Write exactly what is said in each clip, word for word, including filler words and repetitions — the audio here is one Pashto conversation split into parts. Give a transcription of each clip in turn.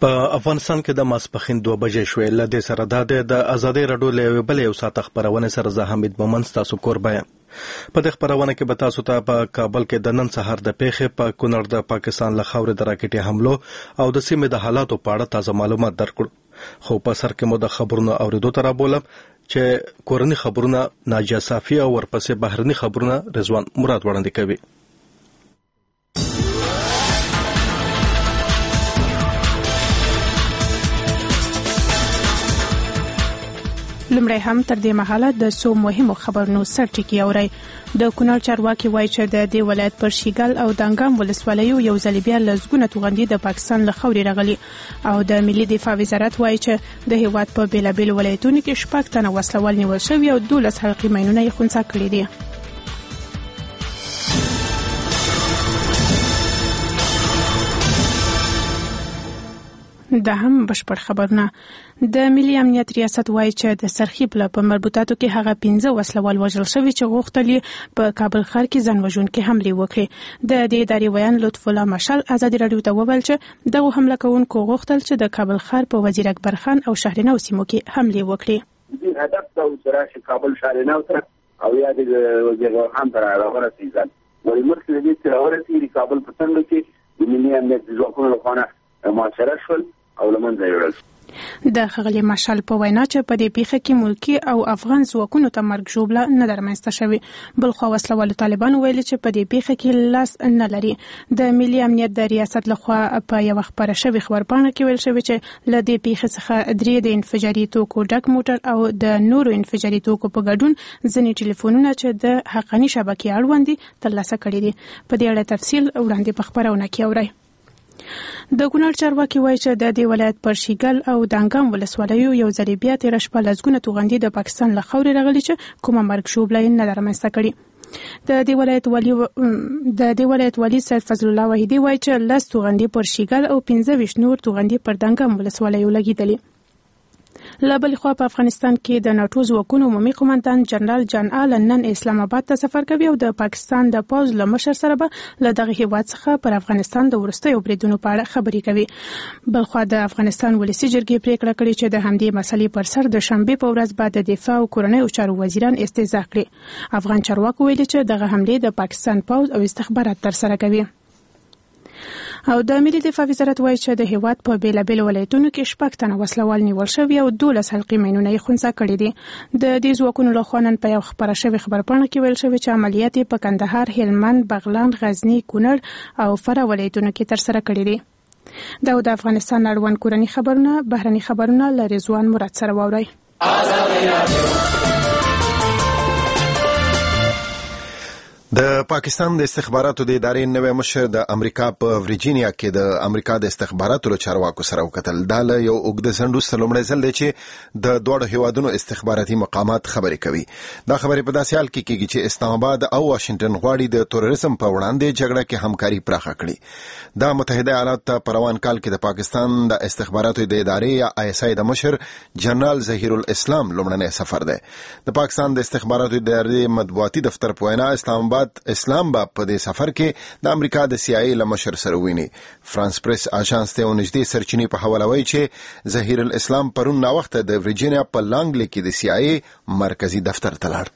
په افغانستان کې د ماسپښین دوه بجې شوې. له دې سره دا د ازادۍ راډیو له یوې بلې یو ساعت خپرونې سره زه حمید مومند ستاسو کوربه یم. په دې خپرونه کې به تاسو ته په کابل کې د نن سهار د پیښې، په کونړ د پاکستان له خاورې د راکټي حملو او د سیمې د حالاتو په اړه تازه معلومات درکړو. خو په سر کې مو د خبرونو اوریدو ته رابولم چې کورني خبرونه ناجیه صافي او ورپسې بهرني خبرونه رضوان مراد وړاندې کوي. لمړی هم تر دې مهاله د څو مهمو خبرونو سرټکي اورئ. د کونړ چارواکي وایي چې د دې ولایت پر شیګل او دانګام ولسوالیو یو ځل بیا لسګونه توغندي د پاکستان له خاورې راغلي، او د ملي دفاع وزارت وایي چې د هیواد په بیلابیلو ولایتونو کې شپږ تنه وسلوال نیول شوي او دولس حلقې ماینونه یې خنثی کړي دي. دا هم بشپړ خبرونه. د ملي امنیت ریاست وایي چې د سرخیب له په مربوطاتو کې هغه پنځه وسلوال وژل شوي چې غوښتل یې په کابل ښار کې ځان وژونکې حملې وکړي. د دې ادارې ویان لطف الله مشال ازادي راډیو ته وویل چې دغه حمله کوونکو غوښتل چې د کابل ښار په وزیر اکبر خان او شهرنو سیمو کې حملې وکړي. هدف دا و چې راشي کابل شهرنو ته او یا د وزیر اکبر خان ته راورسېږي. ولې مخکې د دې چې راورسېږي کابل په څنډو کې د ملي امنیت ځواکونو لخوا محاصره شول او لمنځه یوړل. د ښاغلي مشال په وینا چې په دې پیښه کې ملکي او افغان ځواکونو ته مرګ ژوبله نه ده رامنځته شوې. بلخوا وسلوالو طالبانو ویلي چې په دې پیښه کې لاس نه لري. د ملي امنیت د ریاست لخوا په یوه خپره شوې خبرپاڼه کې ویل شوي چې له دې پیښې څخه درې د انفجاري توکو ډک موټر او د نورو انفجاري توکو په ګډون ځینې ټلیفونونه چې د حقاني شبکې اړوند دي ترلاسه کړي دي. په دې اړه تفصیل وړاندې په خبرونه کې اورئ. د کونړ چارواکي وایي چې د دې ولایت پر شیګل او دانګام ولسوالیو یو ځل بیا تېره شپه لسګونه توغندي د پاکستان له خاورې راغلي چې کومه مرګ ژوبله یې نه ده رامنځته کړې. د دې ولایت والي د دې ولایت والي سید فضل الله وحیدي وایي چې لس توغندي پر شیګل او پنځه ویشت نور توغندي پر دانګام ولسوالیو لګېدلي. له بلې خوا په افغانستان کې د ناټو ځواکونو عمومي قومندان جنرال جان آلن نن اسلام آباد ته سفر کوي او د پاکستان د پوځ له مشر سره به له دغه هیواد څخه پر افغانستان د وروستیو بریدونو په اړه خبرې کوي. بلخوا د افغانستان ولسي جرګې پریکړه کړې چې د همدې مسلې پر سر د شنبې په ورځ به د دفاع او کورنیو چارو وزیران استعزا کړي. افغان چارواکو ویلي چې دغه حملې د پاکستان پوځ او استخبارات ترسره کوي. او د ملي دفاع وزارت وایي چې د هیواد په بیلابیلو ولایتونو کې شپږ تنه وسلوال نیول شوي او دولس حلقې ماینونه یې خنثی کړي دي. د دې ځواکونو لخوا نن په یو خپره شوې خبرپاڼه کې ویل شوي چې عملیات یې په کندهار، هلمند، بغلان، غزني، کونړ او فراه ولایتونو کې ترسره کړي دي. دا د افغانستان اړوند کورني خبرونه. بهرني خبرونه له رضوان مراد سره واورئ. د پاکستان د استخباراتو د ادارې نوی مشر د امریکا په ورجینیا کې د امریکا د استخباراتو له چارواکو سره وکتل. دا له یو اوږده ځنډ وروسته لومړی ځل دی چې د دواړو هیوادونو استخباراتي مقامات خبرې کوي. دا خبرې په داسې حال کې کېږي چې اسلام آباد او واشنګټن غواړي د تروریزم په وړاندې جګړه کې همکاري پراخه کړي. دا متحده ایالات ته په روان کال کې د پاکستان د استخباراتو د ادارې یا آی اس آی د مشر جنرال ظهیر الاسلام لومړنی سفر دی. د پاکستان د استخباراتو د ادارې مطبوعاتي دفتر په وینا اسلام آباد اسلام با په دې سفر کې د امریکا د سی آی ای له مشر سره ویني. فرانس پریس اژانس ته ونږدې سرچینې په حواله وایي چې ظهیر الاسلام پرون ناوخته د ورجینیا په لانګلی کې د سی آی ای مرکزی دفتر ته لاړ.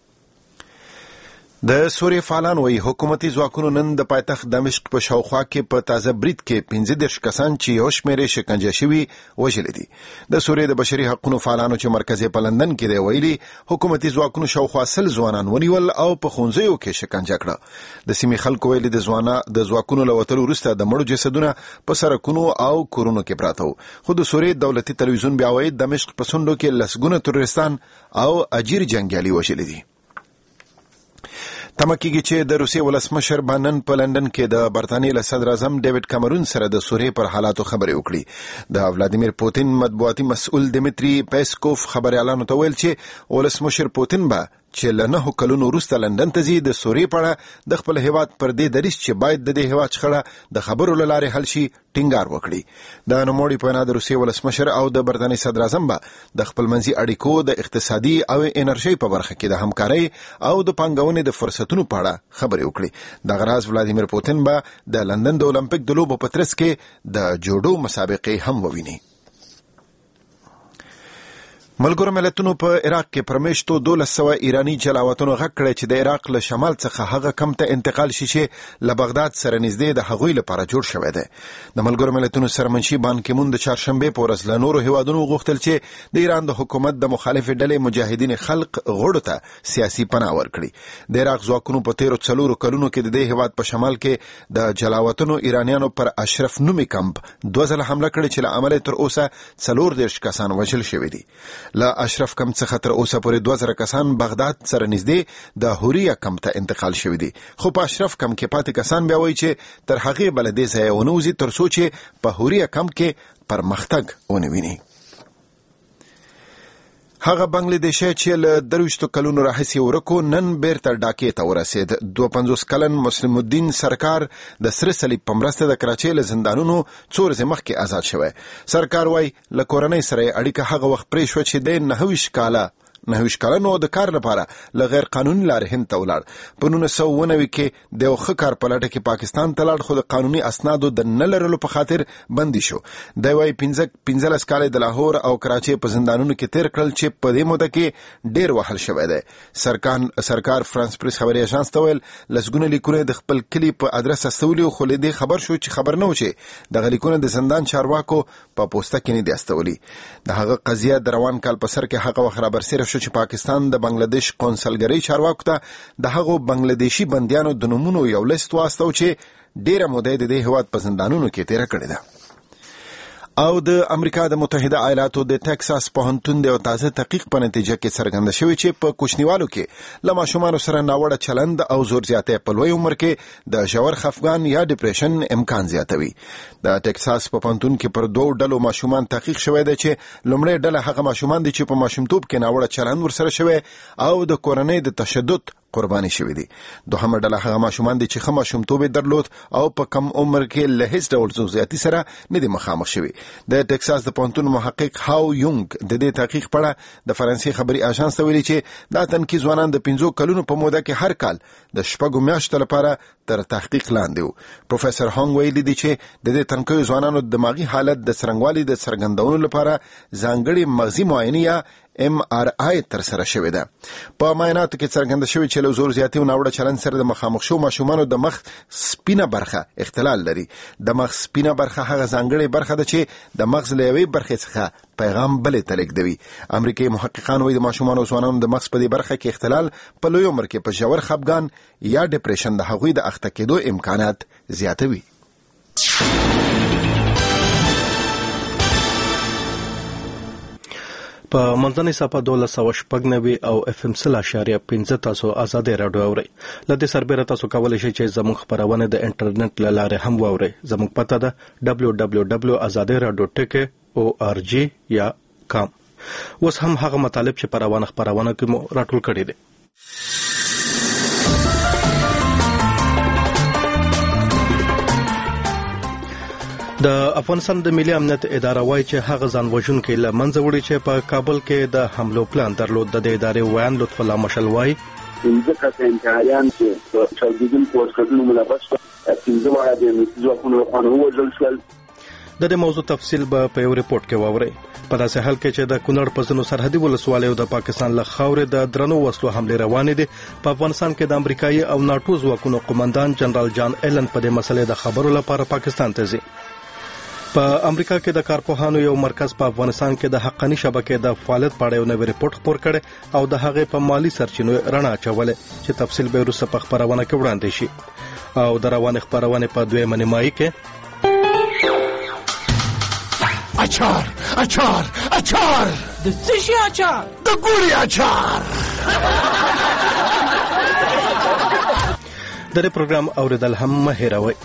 د سوریې فعالان وایي حکومتي ځواکونو نن د پایتخت دمشق په شاوخوا کې په تازه برید کې پنځه دېرش کسان چې یو شمېر یې شکنجه شوي وژلي دي. د سوریې د بشري حقونو فعالانو چې مرکز یې په لندن کې دی ویلي حکومتي ځواکونو شاوخوا سل ځوانان ونیول او په ښوونځیو کې شکنجه کړه. د سیمې خلکو ویلي د ځوانا د ځواکونو له وتلو وروسته د مړو جسدونه په سړکونو او کورونو کې پراته وو. خو د سوریې دولتي تلویزیون بیا وایي دمشق په څنډو کې لسګونه تروریستان او اجیر جنګیالي وژلي دي. تمه کېږي چې د روسیې ولسمشر به نن په لندن کې د برطانیې له صدر اعظم ډیوډ کامرون سره د سوریې پر حالاتو خبرې وکړي. د ولادیمیر پوتین مطبوعاتي مسؤل دمیتری پیسکوف خبريالانو ته ویل چې ولسمشر پوتین به چې له نهو کلونو وروسته لندن ته ځي د سوریې په اړه د خپل هیواد پر دې دریځ چې باید د دې هیواد شخړه د خبرو له لارې حل شي ټینګار وکړي. د نوموړي په وینا د روسیې ولسمشر او د برتانیې صدر اعظم به د خپلمنځي اړیکو د اقتصادي او انرژۍ په برخه کې د همکارۍ او د پانګونې د فرصتونو په اړه خبرې وکړي. دغه راز ولادیمیر پوتین به د لندن د اولمپیک د لوبو په ترڅ کې د جوډو مسابقې هم وویني. ملګرو ملتونو په عراق کې پرمیشتو دولس سوه ایرانی جلاوطنو غږ کړی چې د عراق له شمال څخه هغه کم ته انتقال شي چې له بغداد سره نږدې د هغوی لپاره جوړ شوی دی. د ملګرو ملتونو سرمنشي بان کی مون د چهارشنبې په ورځ له نورو هیوادونو غوښتل چې د ایران د حکومت د مخالفې ډلې مجاهدین خلق غړو ته سیاسي پناه ورکړي. د عراق ځواکونو په تیرو څلورو کلونو کې د دې هیواد په شمال کې د جلاوطنو ایرانیانو پر اشرف نومي کمپ دوه ځله حمله کړې چې له امله تر اوسه څلور دېرش کسان وژل شوي دي. له اشرف کم څخه تر اوسه پورې دوه زره کسان بغداد سره نږدې د هوریا کم ته انتقال شوي دي، خو په اشرف کم کې پاتې کسان بیا وایي چې تر هغې به له دې ځایه ونه وځي تر څو چې په هوریا کم کې پرمختګ ونه ویني. هغه بنگلادیشي چې له درویشتو کلونو راهیسې ورکو نن بیرته ډاکې ته ورسېد. دوه پنځوس کلن مسلم الدین سرکار د سره صلیب په مرسته د کراچۍ له زندانونو څو ورځې مخکې آزاد شوی. سرکار وایي له کورنۍ سره یې اړیکه هغه وخت پرې شوه چې د نهه ویشت کاله نهه ویشت کلنو د کار لپاره له غیر قانوني لارې هند ته ولاړ. په نولس سوه اووه نوي کې د یو ښه کار په لټه کې پاکستان ته لاړ، خو د قانوني اسنادو د نه لرلو په خاطر بندي شو. دی وایي پنځلس کاله د لاهور او کراچۍ په زندانونو کې تیر کړل چې په دې موده کې ډیر وهل شوی دی. سرکار سرکار فرانس پریس خبري اژانس ته ویل لسګونه لیکونه د خپل کلی په ادرس استولي، خو له دې خبر شو چې خبر نه و چې دغه لیکونه د زندان چارواکو په پوسټه کې نه دي استولي. د هغه قضیه د روان کال په سر کې هغه وخت رابرسېره شو چې پاکستان د بنگلاديش قونسلګرۍ چارواکو ته د هغو بنگلاديشي بنديانو د نومونو یو لیست واستو چې ډیره موده د دې هیواد په زندانونو کې تیر کړې ده. او د امریکا د متحده ایالاتو د ټکساس پوهنتون د یو تازه تحقیق په نتیجه کې څرګنده شوی چې په کوچنیوالو کې له ماشومانو سره ناوړه چلند او زور زیاتی په لوی عمر کې د ژور خفګان یا ډیپریشن امکان زیاتوي. د ټکساس په پوهنتون کې پر دوه ډلو ماشومان تحقیق شوی دی چې لومړی ډله هغه ماشومان دي چې په ماشومتوب کې ناوړه چلند ورسره شوی او د کورنۍ د تشدد قرباني شوی دي. دوهمه ډله هغه ماشومان دي چې ښه ماشومتوب درلود او په کم عمر کې له هیڅ ډول زوزیاتي سره نه دي مخامخ شوي. د ټکساس د پوهنتون محقق هاو یونګ د دې تحقیق په اړه د فرانسې خبري اژانس ته ویلي چې دا تنکي ځوانان د پنځو کلونو په موده کې هر کال د شپږو میاشتو لپاره تر تحقیق لاندې وو. پروفیسور هانګ ویلي دي چې د دې تنکیو ځوانانو د دماغي حالت د څرنګوالي د څرګندولو لپاره ځانګړي مغزي معاینه یا ام آر آی تر سره شوی ده. په معایناتو کې څرګنده شوی چې له زور زیاتی او ناوړه چلند سره د مخامخ شو ماشومانو د مخ سپینه برخه اختلال لري. د مخ سپینه برخه هغه ځانګړې برخه ده چې د مغز له یوې برخې څخه پیغام بلې ته لیږدوي. امریکایي محققان وایي د ماشومانو او ځوانانو د مغز په دې برخه کې اختلال په لوی عمر کې په ژور خفګان یا ډیپریشن د هغوی د اخته کېدو امکانات زیاتوي. په منځنۍ صفحه دولس سوه شپږ نوي او اف ام سل اشاریه پنځه تاسو ازادي راډیو اورئ. له دې سربېره تاسو کولی شئ چې زموږ خپرونه د انټرنیټ له لارې هم واورئ. زموږ پته ده ډبلیو ډبلیو ډبلیو ازادي راډیو ټکی او آر جی یا کام. اوس هم هغه مطالب چې په روانه خپرونه کې مو راټول کړي دي. د افغانستان د ملي امنیت اداره وایي چې هغه ځان وژونکي له منځه وړي چې په کابل کې د حملو پلان درلود. د دې ادارې ویان لطف الله مشل وایي پنځه کسه انتحاریان چې په چاودېدونکو وسلو ملبس وو، پنځه واړه د امنیتي ځواکونو لخوا ووژل شول. د دې موضوع تفصیل به په یو ریپورت کې واورئ. په داسې حال کې چې د کونړ په ځینو سرحدي ولسوالیو د پاکستان له خاورې د درنو وسلو حملې روانې دي. په افغانستان کې د امریکایي او ناټو ځواکونو قومندان جنرال جان ایلن په دې مسلې د خبرو لپاره پاکستان ته ځي. په امریکا کې د کارپوهانو یو مرکز په افغانستان کې د حقاني شبکې د فعالیت په اړه یو نوی ریپورت خپور کړی او د هغې په مالی سرچینو رڼا اچولې چې تفصیل به وروسته په خپرونه کې وړاندې شي. او د روانې خپرونې په دویمه نیمایي کې اچار اچار اچار د څه شي اچار؟ د ګوري اچار. د دې پروګرام اوریدل هم مه هېروئ.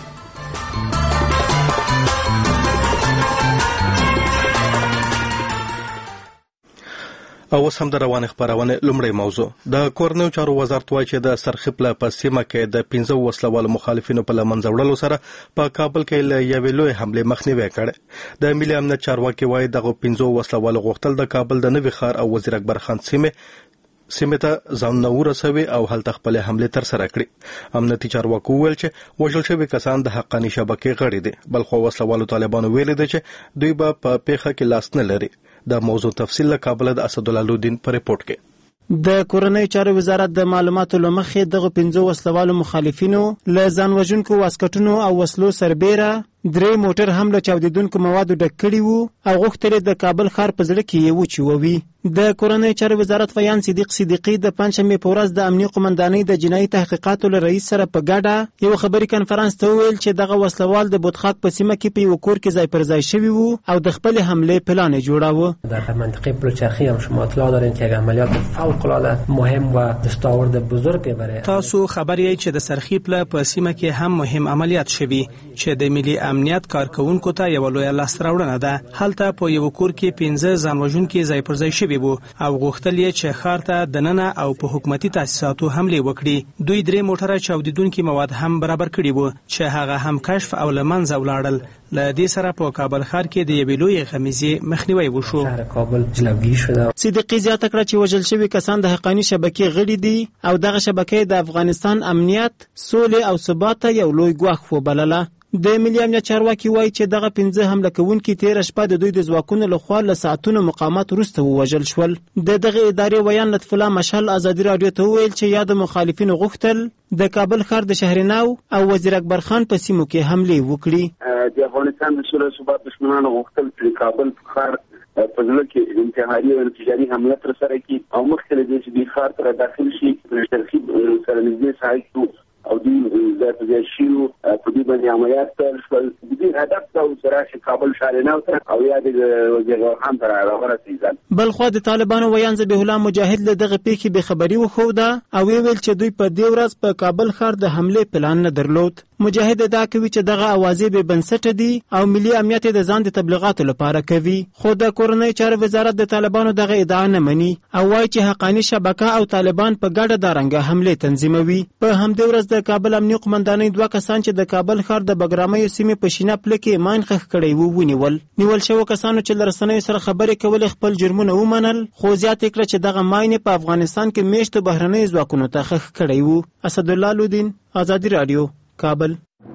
او اوس هم د روانې خپرونې لومړی موضوع د کورنیو چارو وزارت وایي چې د سرخیپله په سیمه کې د پنځه وسلوالو مخالفینو په له منځه وړلو سره په کابل کې له یوې لویې حملې مخنیوی کړی. د ملي امنیت چارواکي وایي دغه پنځه وسلوالو غوښتل د کابل د نوي ښار او وزیر اکبر خان سیمه سیمه ته ځانونه ورسوي او هلته خپلې حملې ترسره کړي. امنیتي چارواکو وویل چې وژل شوي کسان د حقاني شبکې غړي دي. بلخو وسلوالو طالبانو ویلي دي چې دوی به په پیښه کې لاس نه لري. د موضوع تفصیل له کابل د اسدالله لودین په ریپورت کې. د کورنۍ چارو وزارت د معلوماتو لمخې دغه پنځه وسلوالو مخالفینو له ځان وژونکو واسکټونو او وسلو سربیره درې موټر هم له چاودیدونکو موادو ډک کړي وو او غوښتل د کابل ښار په زړه کې یې وچووي. د کورنۍ چارو وزارت ویان صدیق صدیقي د پنځمې په ورځ د امنیي قومندانۍ د جنایي تحقیقاتو له رئیس سره په ګډه یو خبري کنفرانس ته وویل چې دغه وسلوال د بودخاک په سیمه کې په یو کور کې ځای پر ځای شوي وو او د خپل حملې پلان یې جوړاوه. در منطقه بلوچرخی هم شما اطلاع دارین که یک عملیات فوق العاده مهم و دستاورد بزرگ برای تاسو خبر یې چې د سرخیپله په سیمه کې هم مهم عملیات شوي چې د ملي امنیت کارکونکو ته یو لوی لاسته راوړنه ده. هلته په یو کور کې پنځه ځانوژونکي ځای پر ځای شوي وو او غوښتل یې چې ښار ته دننه او په حکومتي تاسیساتو حملې وکړي. دوی درې موټره چاودیدونکي مواد هم برابر کړي وو چې هغه هم کشف او له منځه ولاړل. له دې سره په کابل ښار کې د یوې لویې غمیزې مخنیوی وشو. کابل جلوگیری شده. صدیقي زیاته کړه چې وژل شوي کسان د حقاني شبکې غړي دي او دغه شبکې د افغانستان امنیت، سولې او ثبات ته یو لوی ګواښ وبلله. د ملي امنیت چارواکي وایي چې دغه پنځه حمله کوونکي تېره شپه د دوی د ځواکونو لخوا له ساعتونو مقاومت وروسته ووژل شول. د دغه ادارې ویان لطف الله مشهل ازادي راډیو ته وویل چې یا د مخالفینو غوښتل د کابل ښار د شهرناو او وزیر اکبر خان په سیمو کې حملې وکړي. د افغانستان د سولې ثبات دښمنانو غوښتل چې کابل ښار په ځل کې انتحاري او تجاري حمله ترسره کړي او مخکې له دې چې د ښار ته داخل شي په ترخیب سره نږدې ساحل او دوی د تجاري په دې باندې عملیات ترسره دي. هدف دا و چې کابل شهرناو ته او یا د وزیر اکبر خان ته راورسېږي. بلخو د طالبانو ویان ذبیح الله مجاهد له دغه پیښې بې خبري وښوده او ویل چې دوی په دې ورځ په کابل ښار د حملې پلان نه درلود. مجاهد ادعا کوي چې دغه اوازې بې بنسټه دي او ملي امنیت د ځان د تبلیغاتو لپاره کوي. خو د کورنۍ چارو وزارت د طالبانو دغه ادعا نه مني او وایي چې حقاني شبکه او طالبان په ګډه دا رنګه حملې تنظیموي. په همدې ورځ د کابل امنیي قومندانۍ دوه کسان چې د کابل ښار د بګرامیو سیمې په شینه پله کې ماین ښخ کړی وو ونیول. نیول شوو کسانو چې له رسنیو سره خبرې کولې خپل جرمونه ومنل خو زیاته کړه چې دغه ماین په افغانستان کې میشتو بهرنیو ځواکونو ته ښخ کړی وو. اسدالله لودین، ازادي راډیو، کابل.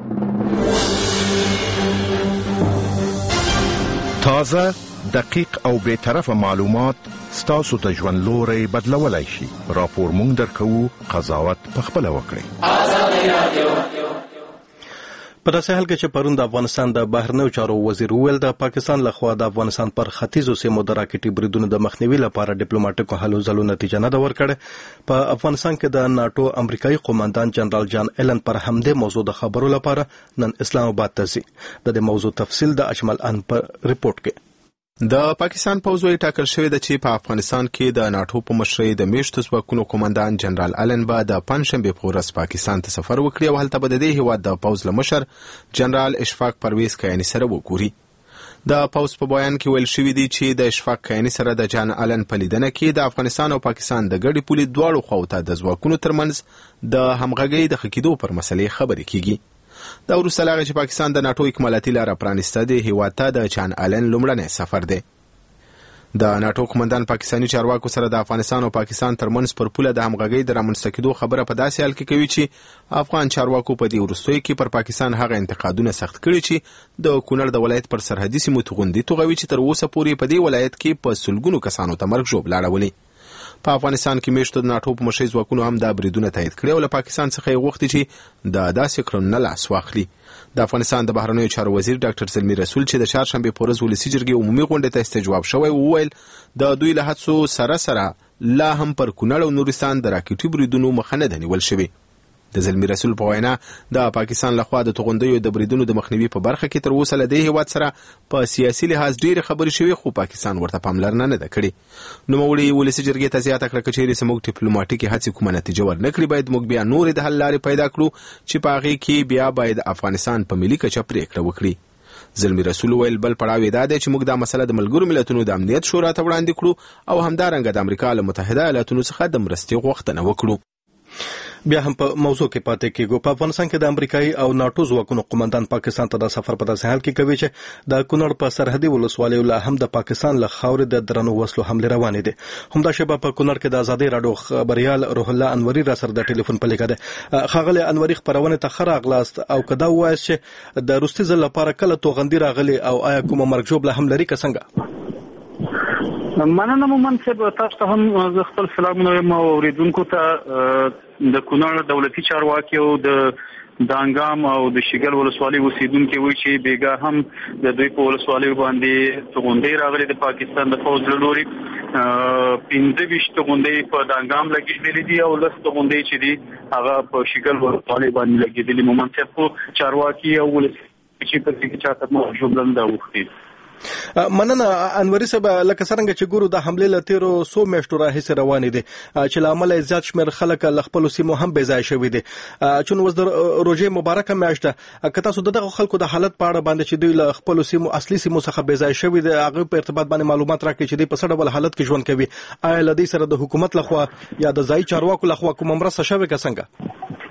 تازه، دقیق او بے طرفه معلومات ستاسو ته ژوند لوري بدلولای شي. راپور مونږ درکوو، قضاوت پخپله وکړئ. ازادي راډیو. په داسې حال کې چې پرون د افغانستان د بهرنیو چارو وزیر وویل د پاکستان لخوا د افغانستان پر ختیځو سیمو د راکټي بریدونو د مخنیوي لپاره ډیپلوماټیکو هلو ځلو نتیجه نه ده ورکړې. په افغانستان کې د ناټو امریکایي قوماندان جنرال جان ایلن پر همدې موضوع د خبرو لپاره نن اسلام آباد ته ځي. د دې موضوع تفصیل د اجمل ان پر ریپورت کې. د پاکستان پوځ وی ټاکل شوی د چې په افغانستان کې د ناټو په مشرۍ د میشتو ځواکونو قوماندان جنرال ایلن به د پنځشنبه په ورځ پاکستان ته سفر وکړي او هلته به د دې هیواد د پوځ له مشر جنرال اشفاق پرویز کیانی سره وګوري. د پوځ په بیان کې ویل شوی دی چې د اشفاق کیانی سره د جان ایلن په لیدنه کې د افغانستان او پاکستان د ګډې پولې دواړو خواو ته د ځواکونو ترمنځ د همغږۍ د ښه کېدو پر مسلې خبرې کیږي. دا وروسته له هغه چې پاکستان د ناټو اکمالاتي لاره پرانیسته دی هیواد ته د جان ایلن لومړنی سفر دی. د ناټو قومندان پاکستاني چارواکو سره د افغانستان او پاکستان ترمنځ پر پوله د همغږۍ د رامنځته کېدو خبره په داسې حال کې کوي چې افغان چارواکو په دې وروستیو کې پر پاکستان هغه انتقادونه سخت کړي چې د کونړ د ولایت پر سرحدي سیمو توغندي توغوي چې تر اوسه پورې په دې ولایت کې په سلګونو کسانو ته مرګ ژوبله اړولې. په افغانستان کې میشتو د ناټو په مشرۍ ځواکونو هم دا بریدونه تایید کړي او له پاکستان څخه یې غوښتي چې د داسې کړنو نه لاس واخلي. د افغانستان د بهرنیو چارو وزیر ډاکټر زلمی رسول چې د چهارشنبې په ورځ ولسي جرګې عمومي غونډې ته استجواب شوی وویل د دوی له هڅو سره سره لا هم پر کونړ او نورستان د راکټي بریدونو مخه نه ده نیول شوې. د زلمی رسول په وینا د پاکستان لخوا د توغندیو د بریدونو د مخنیوي په برخه کې تر اوسه له دې هیواد سره په سیاسي لحاظ ډېرې خبرې شوې خو پاکستان ورته پاملرنه نه ده کړې. نوموړي ولسي جرګې ته زیاته کړه که چیرې زموږ ډیپلوماټیکې هڅې کومه نتیجه ورنه کړي باید موږ بیا نورې د حل لارې پیدا کړو چې په هغې کې بیا باید افغانستان په ملي کچه پرېکړه وکړي. زلمی رسول ویل بل پړاو دا دی چې موږ دا مسله د ملګرو ملتونو د امنیت شورا ته وړاندې کړو او همدارنګه د امریکا له متحده ایالاتونو څخه د مرستې غوښتنه وکړو. بیا هم په موضوع کې پاتې کېږو. په افغانستان کې د امریکایي او ناتو ځواکونو قومندان پاکستان ته د سفر په داسې حال کې کوي چې د کونړ په سرحدي ولسوالیو لا هم د پاکستان له خاورې د درنو وسلو حملې روانې دي. همدا شیبه په کونړ کې د ازادي راډیو خبريال روح الله انوري را سره د ټلیفون په لیکه ده. خاغله انوري خبرونه ته خره اغلاست او کدا وایي چې د روسي ځل لپاره کله توغندي راغلي او آیا کومه مرګ جوړه هم لري که څنګه؟ مننه مومن صاحب، تاسو ته هم زه خپل سلامونه وایم او اوریدونکو ته. د کونړ دولتي چارواکي او د دانګام او د شګل ولسوالۍ اوسیدونکو وایي چې بیګا هم د دوی په ولسوالۍ باندې توغندي راغلي د پاکستان د فوج له لوري. پنځه ویشت توغندي په دانګام لګېدلې دي او لس توغندي چې دي هغه په شګل ولسوالۍ باندې لګېدلې. مومن صاحب چارواکي او ولسمشر چې په دې کې چاته مو جوړل دا وختي. مننه انوري صاحب، لکه څنګه چې ګورو د حمله لتیرو سو میاشتو راهیسې روانې دي چې لامل زیات شمیر خلک له خپل سیمو هم بې ځای شوي دي. چون وز د روزې مبارکه میاشت که تاسو دغه خلکو د حالت په اړه باندې چې دوی له خپل سیمو اصلي سیمو څخه بې ځای شوي دي هغه په ارتباط باندې معلومات راکړي چې دوی په څه ډول حالت کې ژوند کوي، آیا لدی سره د حکومت لخوا یا د ځای چارواکو لخوا کوم مرسته شوې که څنګه؟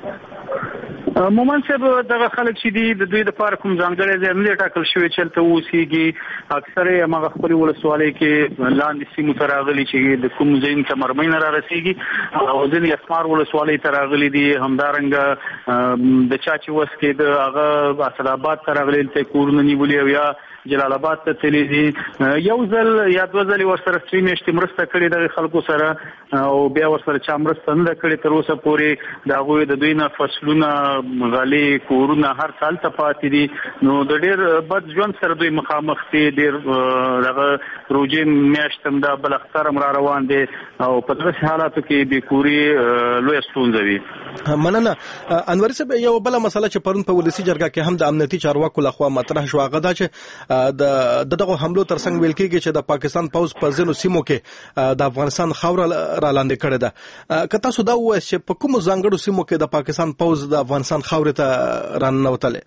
مومن صاحب، دغه خلک چې دي د دوی د لپاره کوم ځانګړی ځای نه ټاکل شوی چې هلته اوسېږي. اکثر یې هماغه خپلې ولسوالۍ کې لاندې سیمو ته راغلي چې د کوم ځایونو ته مرمۍ نه رارسېږي او ځینې اسمار ولسوالۍ ته راغلي دي. همدارنګه د چا چې وس کې د هغه اسداباد ته راغلي دلته کورونه نیولي او یا جلال آباد ته تللی دي. یو ځل یا دوه ځلې ورسره څو میاشتې مرسته کړې دغه خلکو سره او بیا ورسره چا مرسته نه کړې تر اوسه پورې. د هغوی د دوی نه فصلونه، غالۍ، کورونه هر سال ته پاتې دي. نو د ډېر بد ژوند سره دوی مخامخ دي. ډېر دغه روژې میاشت هم دا بل اختر هم را روان دی او په دغسې حالاتو کې بېکوري لویه ستونزه وي. مننه انوري صاحب. یو بله مسله چې پرون په ولسي جرګه کې هم د امنیتي چارواکو لخوا مطرح شو هغه دا چې د دغه حملو ترڅنګ ویل کېږي چې د پاکستان پوز په ځینو سیمو کې د افغانستان خاوره را لاندې کړې ده. که تاسو دا ووایئ چې په کومو ځانګړو سیمو کې د پاکستان پوز د افغانستان خاورې ته راننوتلی؟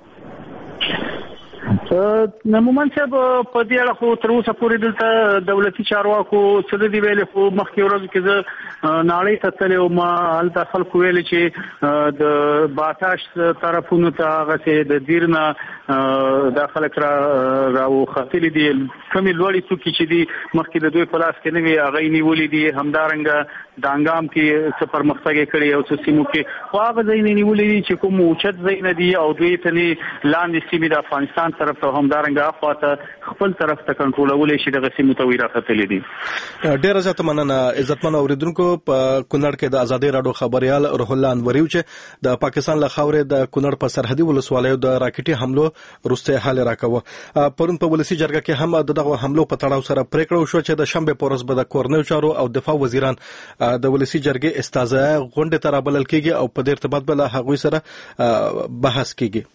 مومن صاحب، په دې اړه خو تر اوسه پورې دلته دولتي چارواکو څه دي ویلي، خو مخکې ورځو کې زه ناړۍ ته تللی وم، هلته خلکو ویلي چې د باتاش طرفونو ته هغسې د دیر نه دا خلک را راوختلي دي. کومې لوړې څوکې چې دي مخکې د دوی په لاس کې نه وي هغه یې نیولي دي. همدارنګه دانګام کې څه پرمختګ یې کړی او څه سیمو کې خو هغه ځایونه یې نیولي دي چې کوم اوچت ځایونه دي او دوی ته لاندې سیمې د افغانستان طرف ته همدارنګه اخواته خپل طرف ته کنټرولولی شي دغه سیمو ته وی راختلي دي. ډېره زیاته مننه عزتمن اوریدونکو. په کونړ کې د ازادي راډیو خبريال روح الله انوري چې د پاکستان له خاورې د کونړ په سرحدي ولسوالیو د راکټي حملو وروسته حال راکوه. پرون په ولسي جرګه کې هم دغه حملو په تړاو سره پریکړه وشوه چې د شنبې په ورځ به د کورنیو چارو او دفاع وزیران د ولسي جرګې استازی غونډې ته رابلل کېږي او په دې ارتباط به له هغوی سره بحث کېږي.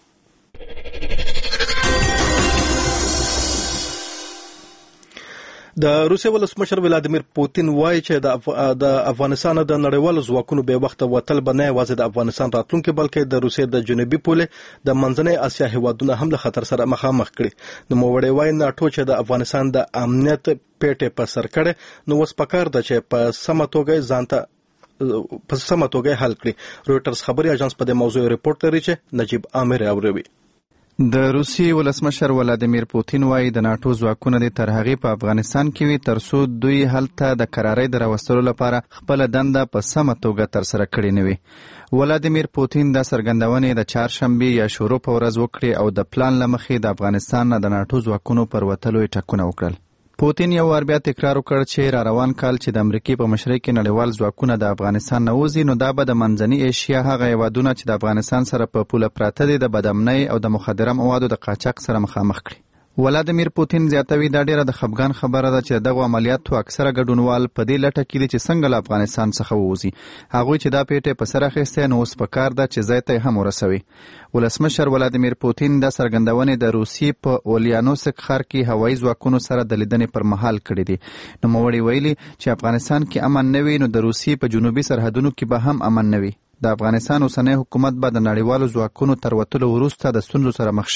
د روسیې ولسمشر ولادیمیر پوتین وایي چې د افغانستان د نړیوالو ځواکونو به وخت وتل به نه یوازې د افغانستان راتلونکي بلکې د روسیې د جنوبي پولې د منځنۍ اسیا هیوادونه هم له خطر سره مخامخ کړي. نوموړی وایي ناټو چې د افغانستان د امنیت پیټې په سر کړي نو اوس پکار ده چې په سمه توګه ځانته په سمه توګه حل کړي. رویټرز خبري اژانس په دې موضوع ریپورت لري چې نجیب عامر اوروي. د روسیې ولسمشر ولادیمیر پوتین وایي د ناټو ځواکونه د تر هغې په افغانستان کې وي تر څو دوی هلته د قرارۍ د راوستلو لپاره خپله دنده په سمه توګه ترسره کړې نه وي. ولادیمیر پوتین دا څرګندونې د چهارشنبې یا شروع په ورځ وکړې او د پلان له مخې د افغانستان نه د ناټو ځواکونو پر وتلو یې ټکونه وکړل. پوتین یو وار بیا تکرار وکړ چې را روان کال چې د امریکې په مشرۍ کې نړیوال ځواکونه د افغانستان نه وځي نو دا به د منځنۍ ایشیا هغه هیوادونه چې د افغانستان سره په پوله پراته دي د بدامنۍ او د مخدره موادو د قاچاق سره مخامخ کړي. ولادیمیر پوتین زیاتوي دا ډیره د خفګان خبره ده چې دغه عملیاتو اکثره ګډونوال په دې لټه کې دي چې څنګه له افغانستان څخه ووځي. هغوی چې دا پیټې په سر اخیستی نو اوس پکار ده چې ځای ته هم ورسوي. ولسمشر ولادیمیر پوتین دا څرګندونې د روسیې په اولیانوسک ښار کې هوایي ځواکونو سره د لیدنې پر مهال کړي دي. نوموړي ویلي چې افغانستان کې امن نه وي نو د روسیې په جنوبي سرحدونو کې به هم امن نه وي. د افغانستان اوسنی حکومت به د نړیوالو ځواکونو تر وتلو وروسته د ستونزو سره مخ شي.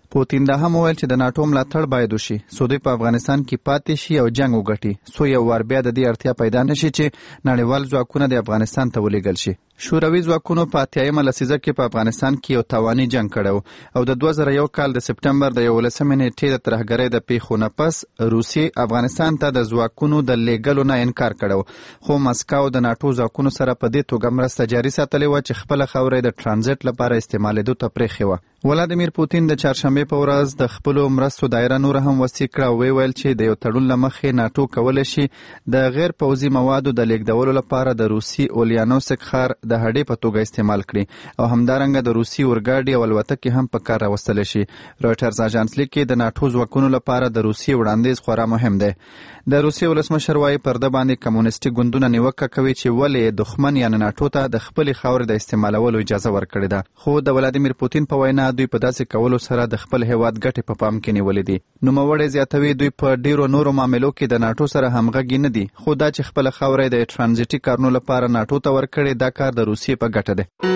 پوتین دا هم وویل چې د ناتو ملاتړ باید وشي څو دوی په افغانستان کې پاتې شي او جنگ وګټي څو یو وار بیا د دې اړتیا پیدا نشي چې نړیوال ځواکونه د افغانستان ته ولېږل شي. شوروي ځواکونو په اتیایمه لسیزه کې په افغانستان کې یو تاواني جنگ کړی او د دوه زره یو کال د سپټمبر د یولسمې نیټې د ترهګرۍ د پیښو نه پس روسیې افغانستان ته د ځواکونو د لیږلو نه انکار کړی، خو مسکو د ناټو ځواکونو سره په دې توګه مرسته جاري ساتلې وه چې خپله خاوره د ټرانزیټ لپاره استعمالېدو ته پرېښې وه. ولادیمیر پوتین د چهارشنبې په ورځ د خپلو مرستو دایره نور هم وسیع کړه او ویل چې د یو تړون له مخې ناټو کولی شي د غیر پوځي موادو د لیږدولو لپاره د روسي اولیانوسک ښار د هډې په توګه استعمال کړي او همدارنګه د روسي اورګاډي او الوتکې هم په کار راوستلی شي. رویټرز اژانس لیکي د ناټو ځواکونو لپاره د روسي وړاندیز خورا مهم دی. د روسي ولسمشر وایي پر ده باندې کمونیستي ګوندونه نیوکه کوي چې ولې دښمن یعنې ناټو ته د خپلې خاورې د استعمالولو اجازه ورکړې ده، خو د ولادیمیر پوتین په وینا دوی په داسې کولو سره د خپل هیواد ګټې په پام کې نیولې دي. نوموړی زیاتوي دوی په ډیرو نورو معاملو کې د ناټو سره همغږي نه دي، خو دا چې خپله خاوره د ټرانزیټي کارونو لپاره ناټو ته ورکړې دا کار د روسیې په ګټه دی.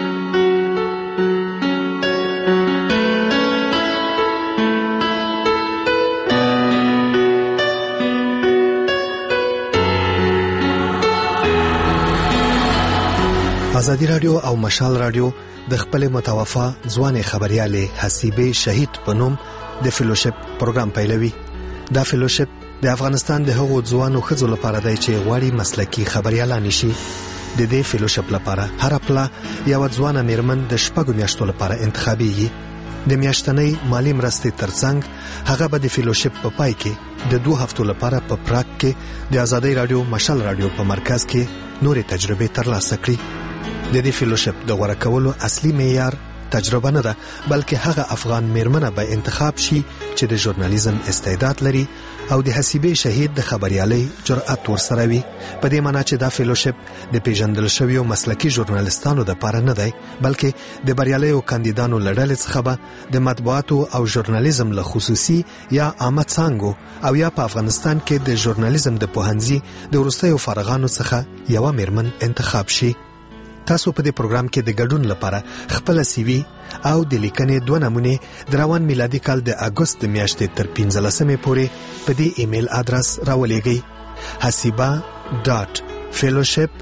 ازادي رادیو او مشال رادیو د خپل متوفا ځوانې خبريالې حسیبې شهید په نوم د فیلوشپ پروګرام پیلوي. دا فیلوشپ د افغانستان د هغو ځوانو ښځو لپاره دی چې غواړي مسلکي خبريالان شي. د دې فیلوشپ لپاره هر پلا یو ځوانه میرمن د شپږو میاشتو لپاره انتخابيږي. د میاشتنۍ مالی مرستې ترڅنګ هغه به د فیلوشپ په پای کې د دوه هفتو لپاره په پراګ کې د ازادي رادیو مشال رادیو په مرکز کې نورې تجربې ترلاسه کړي. د دې فیلوشپ د غوړه کولو اصلي معیار تجربه نه ده، بلکې هغه افغان میرمنه به انتخاب شي چې د ژورنالیزم استعداد لري او د حسیبې شهید د خبريالۍ جرأت ورسره وي. په دې معنی چې دا فیلوشپ د پیژندل شویو مسلکي ژورنالیستانو لپاره نه دی، بلکې د بریالیو کاندیدانو له ډلې څخه به د مطبوعاتو او ژورنالیزم له خصوصي یا عامه څانګو او یا په افغانستان کې د ژورنالیزم د پوهنځي د وروستیو فارغانو څخه یوه میرمن انتخاب شي. تاسو په دې پروګرام کې د ګډون لپاره خپل سی وي او د لیکنې دوه نمونې د روان میلادي کال د اګوست د میاشتې تر پنځلسمې پورې په دې ایمیل ادرس راولېږئ: hasiba dot fellowship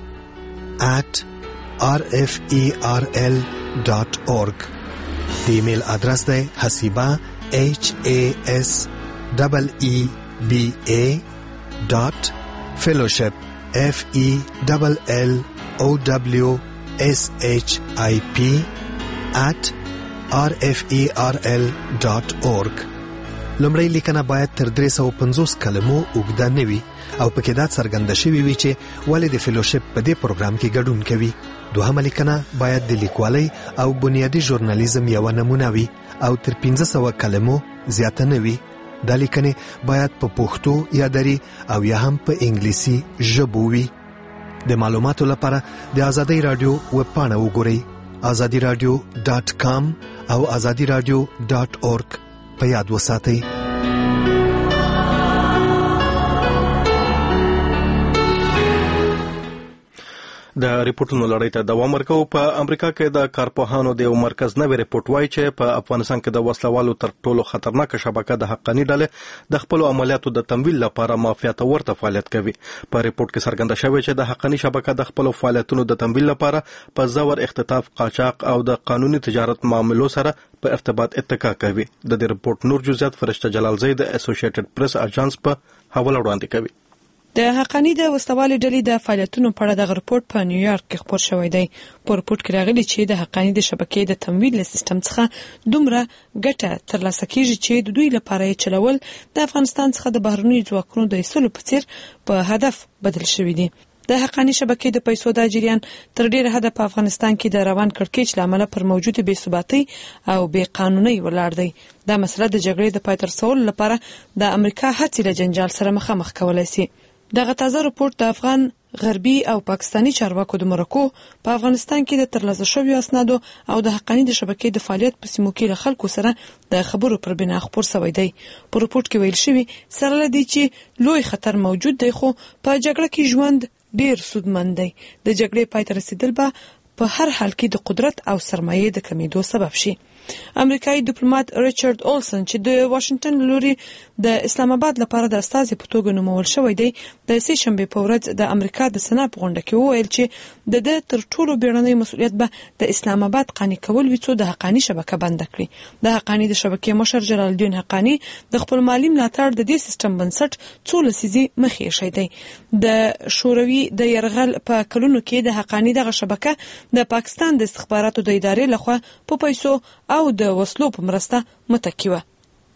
at r f e r l dot org. د ایمیل ادرس دی hasiba h a s e e b a dot fellowship f e l l o w S H I P at r f e r l dot org. لومړی لیکنه باید تر درې سوه پنځوس کلمو اوږده نه وي او پکې دا څرګنده شوې وي چې ولې د فیلوشپ په دې پروګرام کې ګډون کوي. دوهمه لیکنه باید د لیکوالۍ او بنیادي ژورنالیزم یوه نمونه وي او تر پنځه سوه کلمو زیاته نه وي. دا لیکنې باید په پښتو یا دري او یا هم په انګلیسي ژبو وي. د معلوماتو لپاره د ازادي رادیو ویب پاڼه وګورئ: ازادي رادیو ډاټ کام او ازادي رادیو ډاټ اورګ په یاد وساتئ. د ریپورتونو لړۍ ته دوام ورکوو. په امریکا کې د کارپوهانو د یو مرکز نوی ریپورت وایي چې په افغانستان کې د وسلوالو تر ټولو خطرناکه شبکه د حقاني ډلې د خپلو عملیاتو د تمویل لپاره مافیا ته ورته فعالیت کوي. په ریپورت کې څرګنده شوی چې د حقاني شبکه د خپلو فعالیتونو د تمویل لپاره په زور اختطاف، قاچاق او د قانوني تجارت معاملو سره په ارتباط اتکا کوي. د دې ریپورت نور جزئیات فرشته جلال زئی د اسوسییټډ پریس اژانس په حواله وړاندې کوي. د حقانی د وسلوالې ډلې د فعالیتونو په اړه د ریپورت په نیویارک کې خپور شوی دی. په ریپورت کې راغلي چې د حقانی د شبکې د تمویل سیستم څخه دومره ګټه ترلاسه کیږي چې د دوی لپاره یې چلول د افغانستان څخه د بهرنیو ځواکونو د ایستلو په څیر په هدف بدل شوی دی. د حقانی شبکې د پیسو د جریان تر ډیره حد په افغانستان کې د روان کړکېچ لامل پر موجوده بې ثباتۍ او بې قانونۍ ولاړ دی. دا مسله د جګړې د پای ته رسولو لپاره د امریکا هڅې له جنجال سره مخامخ کولای شي. دغه تازه رپورت د افغان غربي او پاکستانی چارواکو د مرکو په افغانستان کې د ترلاسه شویو اسنادو او د حقانی د شبکې د فعالیت په سیمو کې له خلکو سره د خبرو پر بنا خپور شوی دی. په رپورت کې ویل شوی سره لدی چې لوی خطر موجود دی، خو په جګړه کې ژوند ډیر سودمن دی. د جګړې پای ته رسیدل به په هر حال کې د قدرت او سرمایې د کمیدو سبب شي. امریکایي ډیپلوماټ ریچارډ اولسن چې د واشنگټن لوري د اسلام آباد لپاره د استازي په توګه نومول شوی دی د سې شنبې په ورځ د امریکا د سنا په غونډه کې وویل چې د د تر ټولو بیړنی مسؤلیت به د اسلام آباد قانع کول وي څو د حقانی شبکه بند کړي. د حقانی د شبکې مشر جلال الدین حقانی د خپل مالی ملاتړ د دې سیستم بنسټ څو لسیزې مخې شي دی. د شوروي د يرغل په کلونو کې د حقانی دغه شبکه د پاکستان د استخباراتو د ادارې لخوا په پیسو او د وسلو په مرسته متکی و.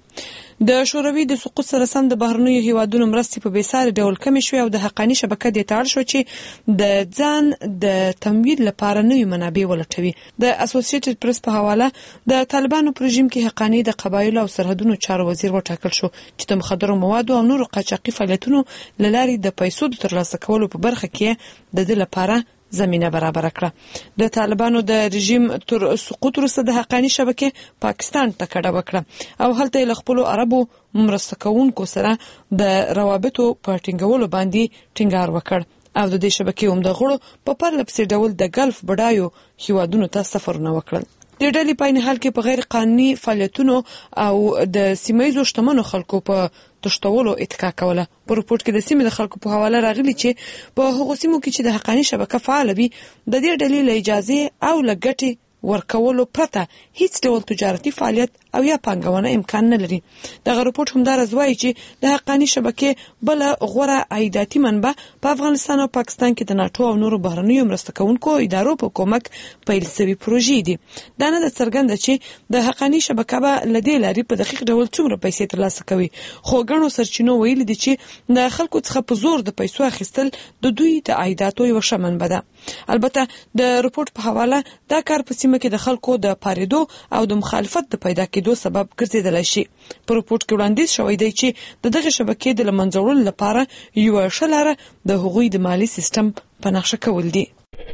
د شوروي د سقوط سره سم د بهرنیو هیوادونو مرستې په بیساري ډول کمې شوې او د حقانی شبکه د تاړ شو چې د ځان د تمویل لپاره نوې منابع ولټوي. د اسوسییټډ پریس په حواله د طالبانو پر رژیم کې حقانی د قبایلو او سرحدونو چارو وزیر وټاکل شو چې د مخدرو موادو او نورو قاچاقي فعالیتونو لاري د پیسو د ترلاسه کولو په برخه کې د دې لپاره زمينه برابر کړه. د طالبانو د رژیم تر سقوط وروسته د حقانی شبکه پاکستان ته کډه وکړه او هلته له خپل عربو مرسته کوونکو سره د روابطو په ټینګولو باندې ټینګار وکړ او د دې شبکې هم د غړو په پرله پسې ډول د ګلف بډایو هیوادونو ته سفرونه وکړل. د ډلې په حال کې په غیر قانوني فعالیتونو او د سیمایي شتمنو خلکو په تشتولو اتکا کوله. په رپورت کې د سیمې د خلکو په حواله راغلي چې په هغو سیمو کې چې د حقانی شبکه فعال وي د دې ډلې له اجازه او لګټي ورکولو پرته هیڅ ډول تجارتي فعالیت او یا پانګونه امکان نه لري. دغه رپورت هم دا راځي چې د حقانی شبکې بل غوره عایداتي منبع په افغانستان او پاکستان کې د ناتو او نورو بهرنیو مرسته کوونکو ادارو په کومک پیل شوی پروژې دي. دا نه د څرګنده چې د حقانی شبکه به لدې لري په دقیق ډول څومره پیسې ترلاسه کوي، خو ګڼو سرچینو ویلي دي چې د خلکو څخه په زور د پیسو اخیستل د دوی د عایداتو یو ښه منبع ده. البته د رپورت په حواله دا کار په سیمه کې د خلکو د پاریدو او د مخالفت د پیدا کېدو سبب ګرځیدلی شي. په رپورت کې وړاندیز شوی دی چې د دغه شبکې د له منځه وړلو لپاره یوه ښه لاره د هغوی د مالي سیستم په نقشه کول دي.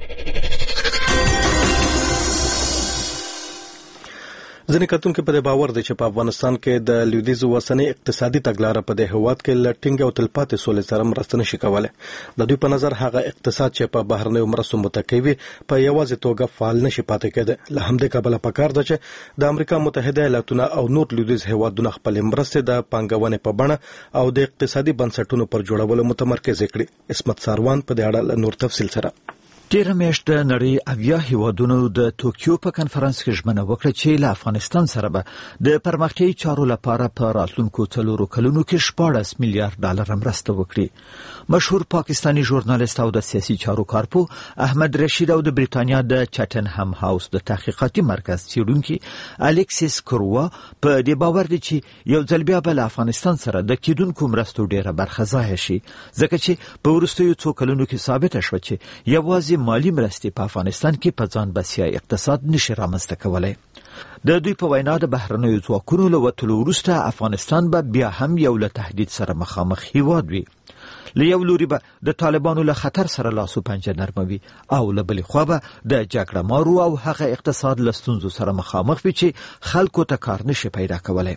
ځینې کتونکو په دې باور دي چې په افغانستان کې د لویدیځ وسنۍ اقتصادي تګلاره په دې هیواد کې له ټینګ او تلپاتې سولې سره مرسته نشي کولی. د دوی په نظر هغه اقتصاد چې په بهرنیو مرستو متکی وي په یوازې توګه فعال نشي پاتې کېدی. له همدې کبله پکار ده چې د امریکا متحده ایالاتونه او نور لویدیځ هیوادونه خپلې مرستې د پانګونې په بڼه او د اقتصادي بنسټونو پر جوړولو متمرکز کړي. اسمت ساروان په دې اړه نور تفصیل سره. تیره میاشت د نړۍ اویا هیوادونو د توکیو په کنفرانس کې ژمنه وکړه چې له افغانستان سره به د پرمختیایي چارو لپاره په راتلونکو څلورو کلونو کې شپاړس میلیارډ ډالر مرسته وکړي. مشهور پاکستانی ژورنالیست او د سیاسي چارو کارپو احمد رشید او د بریتانیا د چټنهم هاوس د تحقیقاتي مرکز څیړونکي الیکسیس کروا په دې باور دي چې یو ځل بیا به له افغانستان سره د کېدونکو مرستو ډیره برخه ضایع شي، ځکه چې په وروستیو څو کلونو کې ثابته شوه چې یوازې مالی مرستې په افغانستان کې په ځان بسیا اقتصاد نشي رامنځته کولی. د دوی په وینا د بهرنیو ځواکونو له وتلو وروسته افغانستان به بیا هم یو له تهدید سره مخامخ هیواد وي. له یو لوري به د طالبانو له خطر سره لاس و پنجه نرموي او له بلې خوا به د جګړه مارو او هغه اقتصاد له ستونزو سره مخامخ وي چې خلکو ته کار نشي پیدا کولی.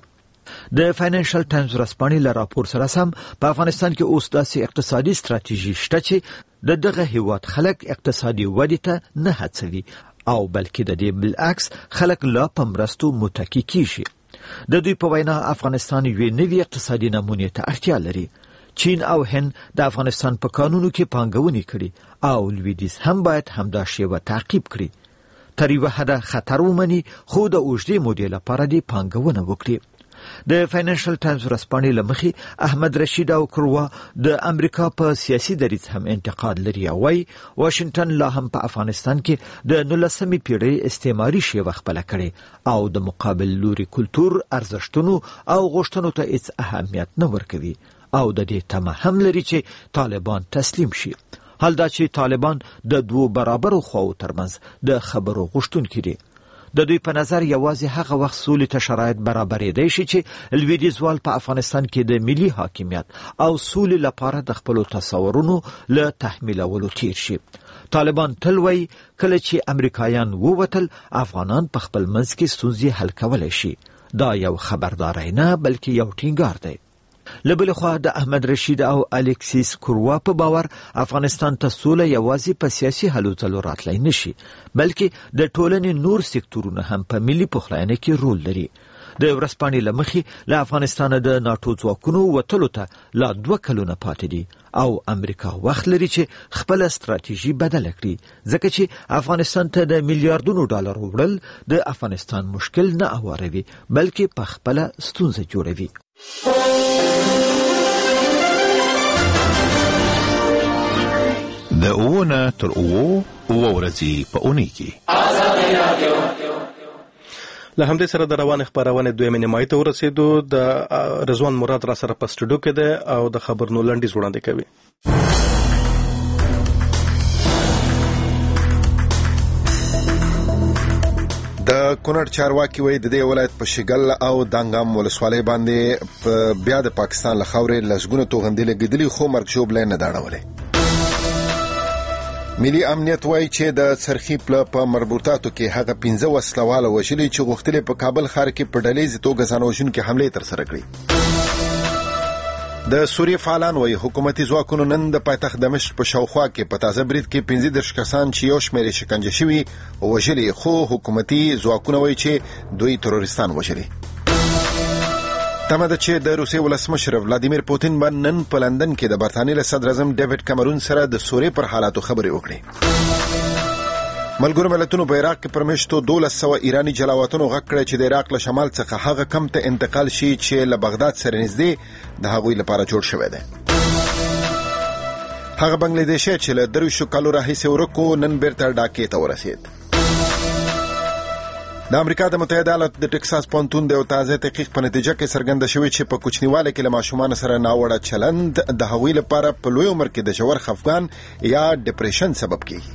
د فاینانشل ټایمز ورځپاڼې له راپور سره سم په افغانستان کې اوس داسې اقتصادي ستراتیژي شته چې د دغه هیواد خلک اقتصادي ودې ته نه هڅوي او بلکې د دې بالعکس خلک لا په مرستو متکی کیږي. د دوی په وینا افغانستان یوې نوې اقتصادي نمونې ته اړتیا لري. چین او هند د افغانستان په قانونو کې پانګونې کړي او لویدیځ هم باید همدا شیوه تعقیب کړي. تر یوه حده خطر ومني خو د اوږدې مودې لپاره دې پانګونه وکړي. د فاینانشل ټایمز ورځپاڼې له مخې احمد رشید او کروا د امریکا په سیاسي دریځ هم انتقاد لري او وايي واشنگټن لا هم په افغانستان کې د نولسمې پیړۍ استعماري شیوه خپله کړې او د مقابل لوري کلتور ارزښتونو او غوښتنو ته هیڅ اهمیت نه ورکوي او د دې تمه هم لري چې طالبان تسلیم شي. حال دا چې طالبان د دوو برابرو خواو ترمنځ د خبرو غوښتونکي دي. د دوی په نظر یوازې هغه وخت سولې ته شرایط برابرېدی شي چې لویدیځوال په افغانستان کې د ملي حاکمیت او سولې لپاره د خپلو تصورونو له تحمیلولو تیر شي. طالبان تل وایي کله چې امریکایان ووتل افغانان په خپل منځ کې ستونزې حل کولی شي. دا یو خبرداری نه بلکې یو ټینګار دی. له بلې خوا د احمد رشید او الکسیس کوروا په باور افغانستان ته سوله یوازې په سیاسي هلو ځلو راتلی نشي بلکې د ټولنې نور سکتورونه هم په ملي پخلاینه کې رول لري. د ورځپاڼې له مخې له افغانستانه د ناټو ځواکونو وتلو ته لا دوه کلونه پاتې دي او امریکا وخت لري چې خپله ستراتیژي بدله کړي ځکه چې افغانستان ته د میلیارډونو ډالر وړل د افغانستان مشکل نه اواروي بلکې په خپله ستونزه جوړوي. د اوونه تر اوو اوه ورځې په اونۍ کې له همدې سره د روان خبرونه دویمه نیمایي ته ورسېدو. د رضوان مراد را سره په سټوډیو کې ده او د خبرونو لنډیز وړاندې کوي. د کونړ چارواکي وایي د دې ولایت په شګل او دانګام ولسوالۍ باندې بیا د پاکستان له خاورې لسګونه توغندې لګېدلي خو مرګ ژوبلی نه دا اړولی. ملي امنیت وایي چې د څرخي پله په مربوطاتو کې هغه پنځه وسلواله وژلي چې غوښتل په کابل ښار کې په ډلهیزه توګه ځانوژونکې حملې ترسره کړي. د سوریې فعالان وایي حکومتي ځواکونو نن د پایتخت دمشق په شاوخوا کې په تازه برید کې پنځه دېرش کسان چې یو شمېر یې شکنجه شوي وژلي خو حکومتي ځواکونه وایي چې دوی تروریستان وژلي. تمه ده چې د روسیې ولسمشر ولادیمیر پوتین به نن په لندن کې د برتانیې له صدر اعظم ډیوډ کامرون سره د سوریې پر حالاتو خبرې وکړي. ملګرو ملتونو په عراق کې پر میاشتو دولس سوه ایراني جلاوطنو غږ کړی چې د عراق له شمال څخه هغه کم ته انتقال شي چې له بغداد سره نږدې د هغوی لپاره جوړ شوی دی. هغه بنګلادیشي چې له درویشتو کالو راهیسې ورک و نن بیرته ډاکې ته ورسېد. د امریکا د متحده ایالاتو د ټکساس پوهنتون د یو تازه تحقیق په نتیجه کې څرګنده شوې چې په کوچنیواله کې له ماشومانو سره ناوړه چلند د هغوی لپاره په لوی عمر کې د ژور خفګان یا ډپریشن سبب کیږي.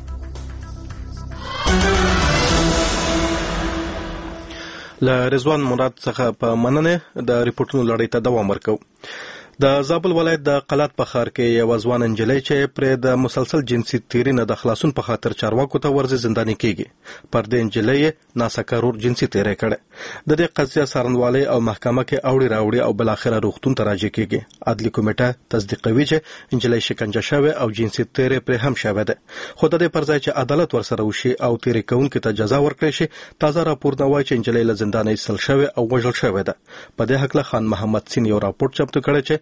له رضوان مراد څخه په مننه د ریپورتونو لړۍ ته دوام ورکو. د زابل ولایت د قلات په ښار کې یو ځوان نجلۍ چې پرې د مسلسل جنسي تیری نه د خلاصون په خاطر چارواکو ته ورځي زنداني کیږي. پر دې نجلۍ ناسکرور جنسي تیری کړي. د دې قضیه څارنوالۍ او محکمه کې اوړي راوړي او بل اخره روغتون ته راځي کیږي. عدلي کمیټه تصدیقوي چې نجلۍ شکنجه شوه او جنسي تیری پر هم شوه ده. خو د دې پر ځای چې عدالت ورسره وشي او تیری کوونکو ته جزا ورکړي شي تازه راپور نه وایي چې نجلۍ له زندانه ایستل شوه او وژل شوه ده. په دې حق له خان محمد سین یو راپور چمتو کړی چې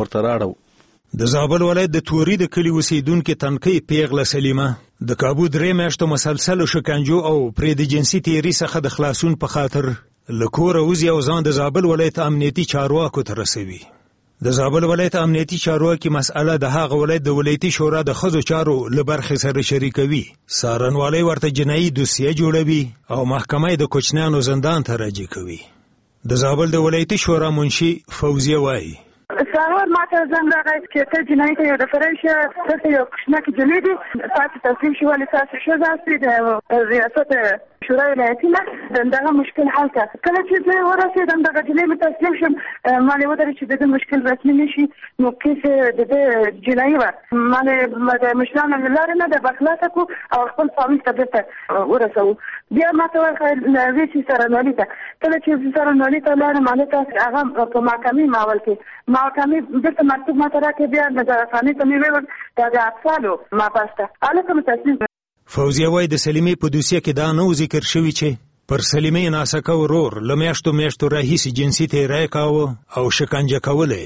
د زابل ولایت د توري د کلی اوسیدونکو تنکي پیغله سلیمه د کابو درې میاشتو مسلسل شکنجو او پرې د جنسي تیری څخه د خلاصون په خاطر لکور اوزي او ځان د زابل ولایت امنیتي چارواکو ته رسوي. د زابل ولایت امنیتي چارواکي مسأله د هغه ولایت د ولایتي شورا د خزو چارو له برخې سره شریکوي. څارنوالۍ ورته جنایي دوسیه جوړوي او محکمه د کوچنیانو زندان ته راجع کوي. د زابل د ولایتي شورا منشي فوزیه وایي سهار ماته زنګ راغی چې ته جنایي ته یو د فرنشه ته یو کوچنکې جنۍ دي تاسو تسلیم شو ولې تاسو ښځه یاستئ د ریاست شورای ولایتي نه دغه مشکل حل کړه. کله چې زه ورسېدم دغه جنۍ مې تسلیم شم ما یې ودرېد چې د ده مشکل رسمي نه شي نو کیس د ده جنایي وه ما د مشرانو له لارې نه د بخلاصه کړو او خپل فامیل ته بېرته ورسوو. بیا ما ته وویل ویې چې څارنوالي ته کله چې زه څارنوالي ته لاړم هلته هغه په محکمې معول کې محکمې دلته مکتوب ما ته راکړې بیا نظرخانې ته مې وویل دا د اطفالو مابحث ته هلته مې تصمیم. فوزیه وایي د سلیمې په دوسیه کې دا نه و ذکر شوي چې پر سلیمې ناسکه ورور له میاشتو میاشتو راهیسې جنسي تیری کاوه او شکنجه کولی.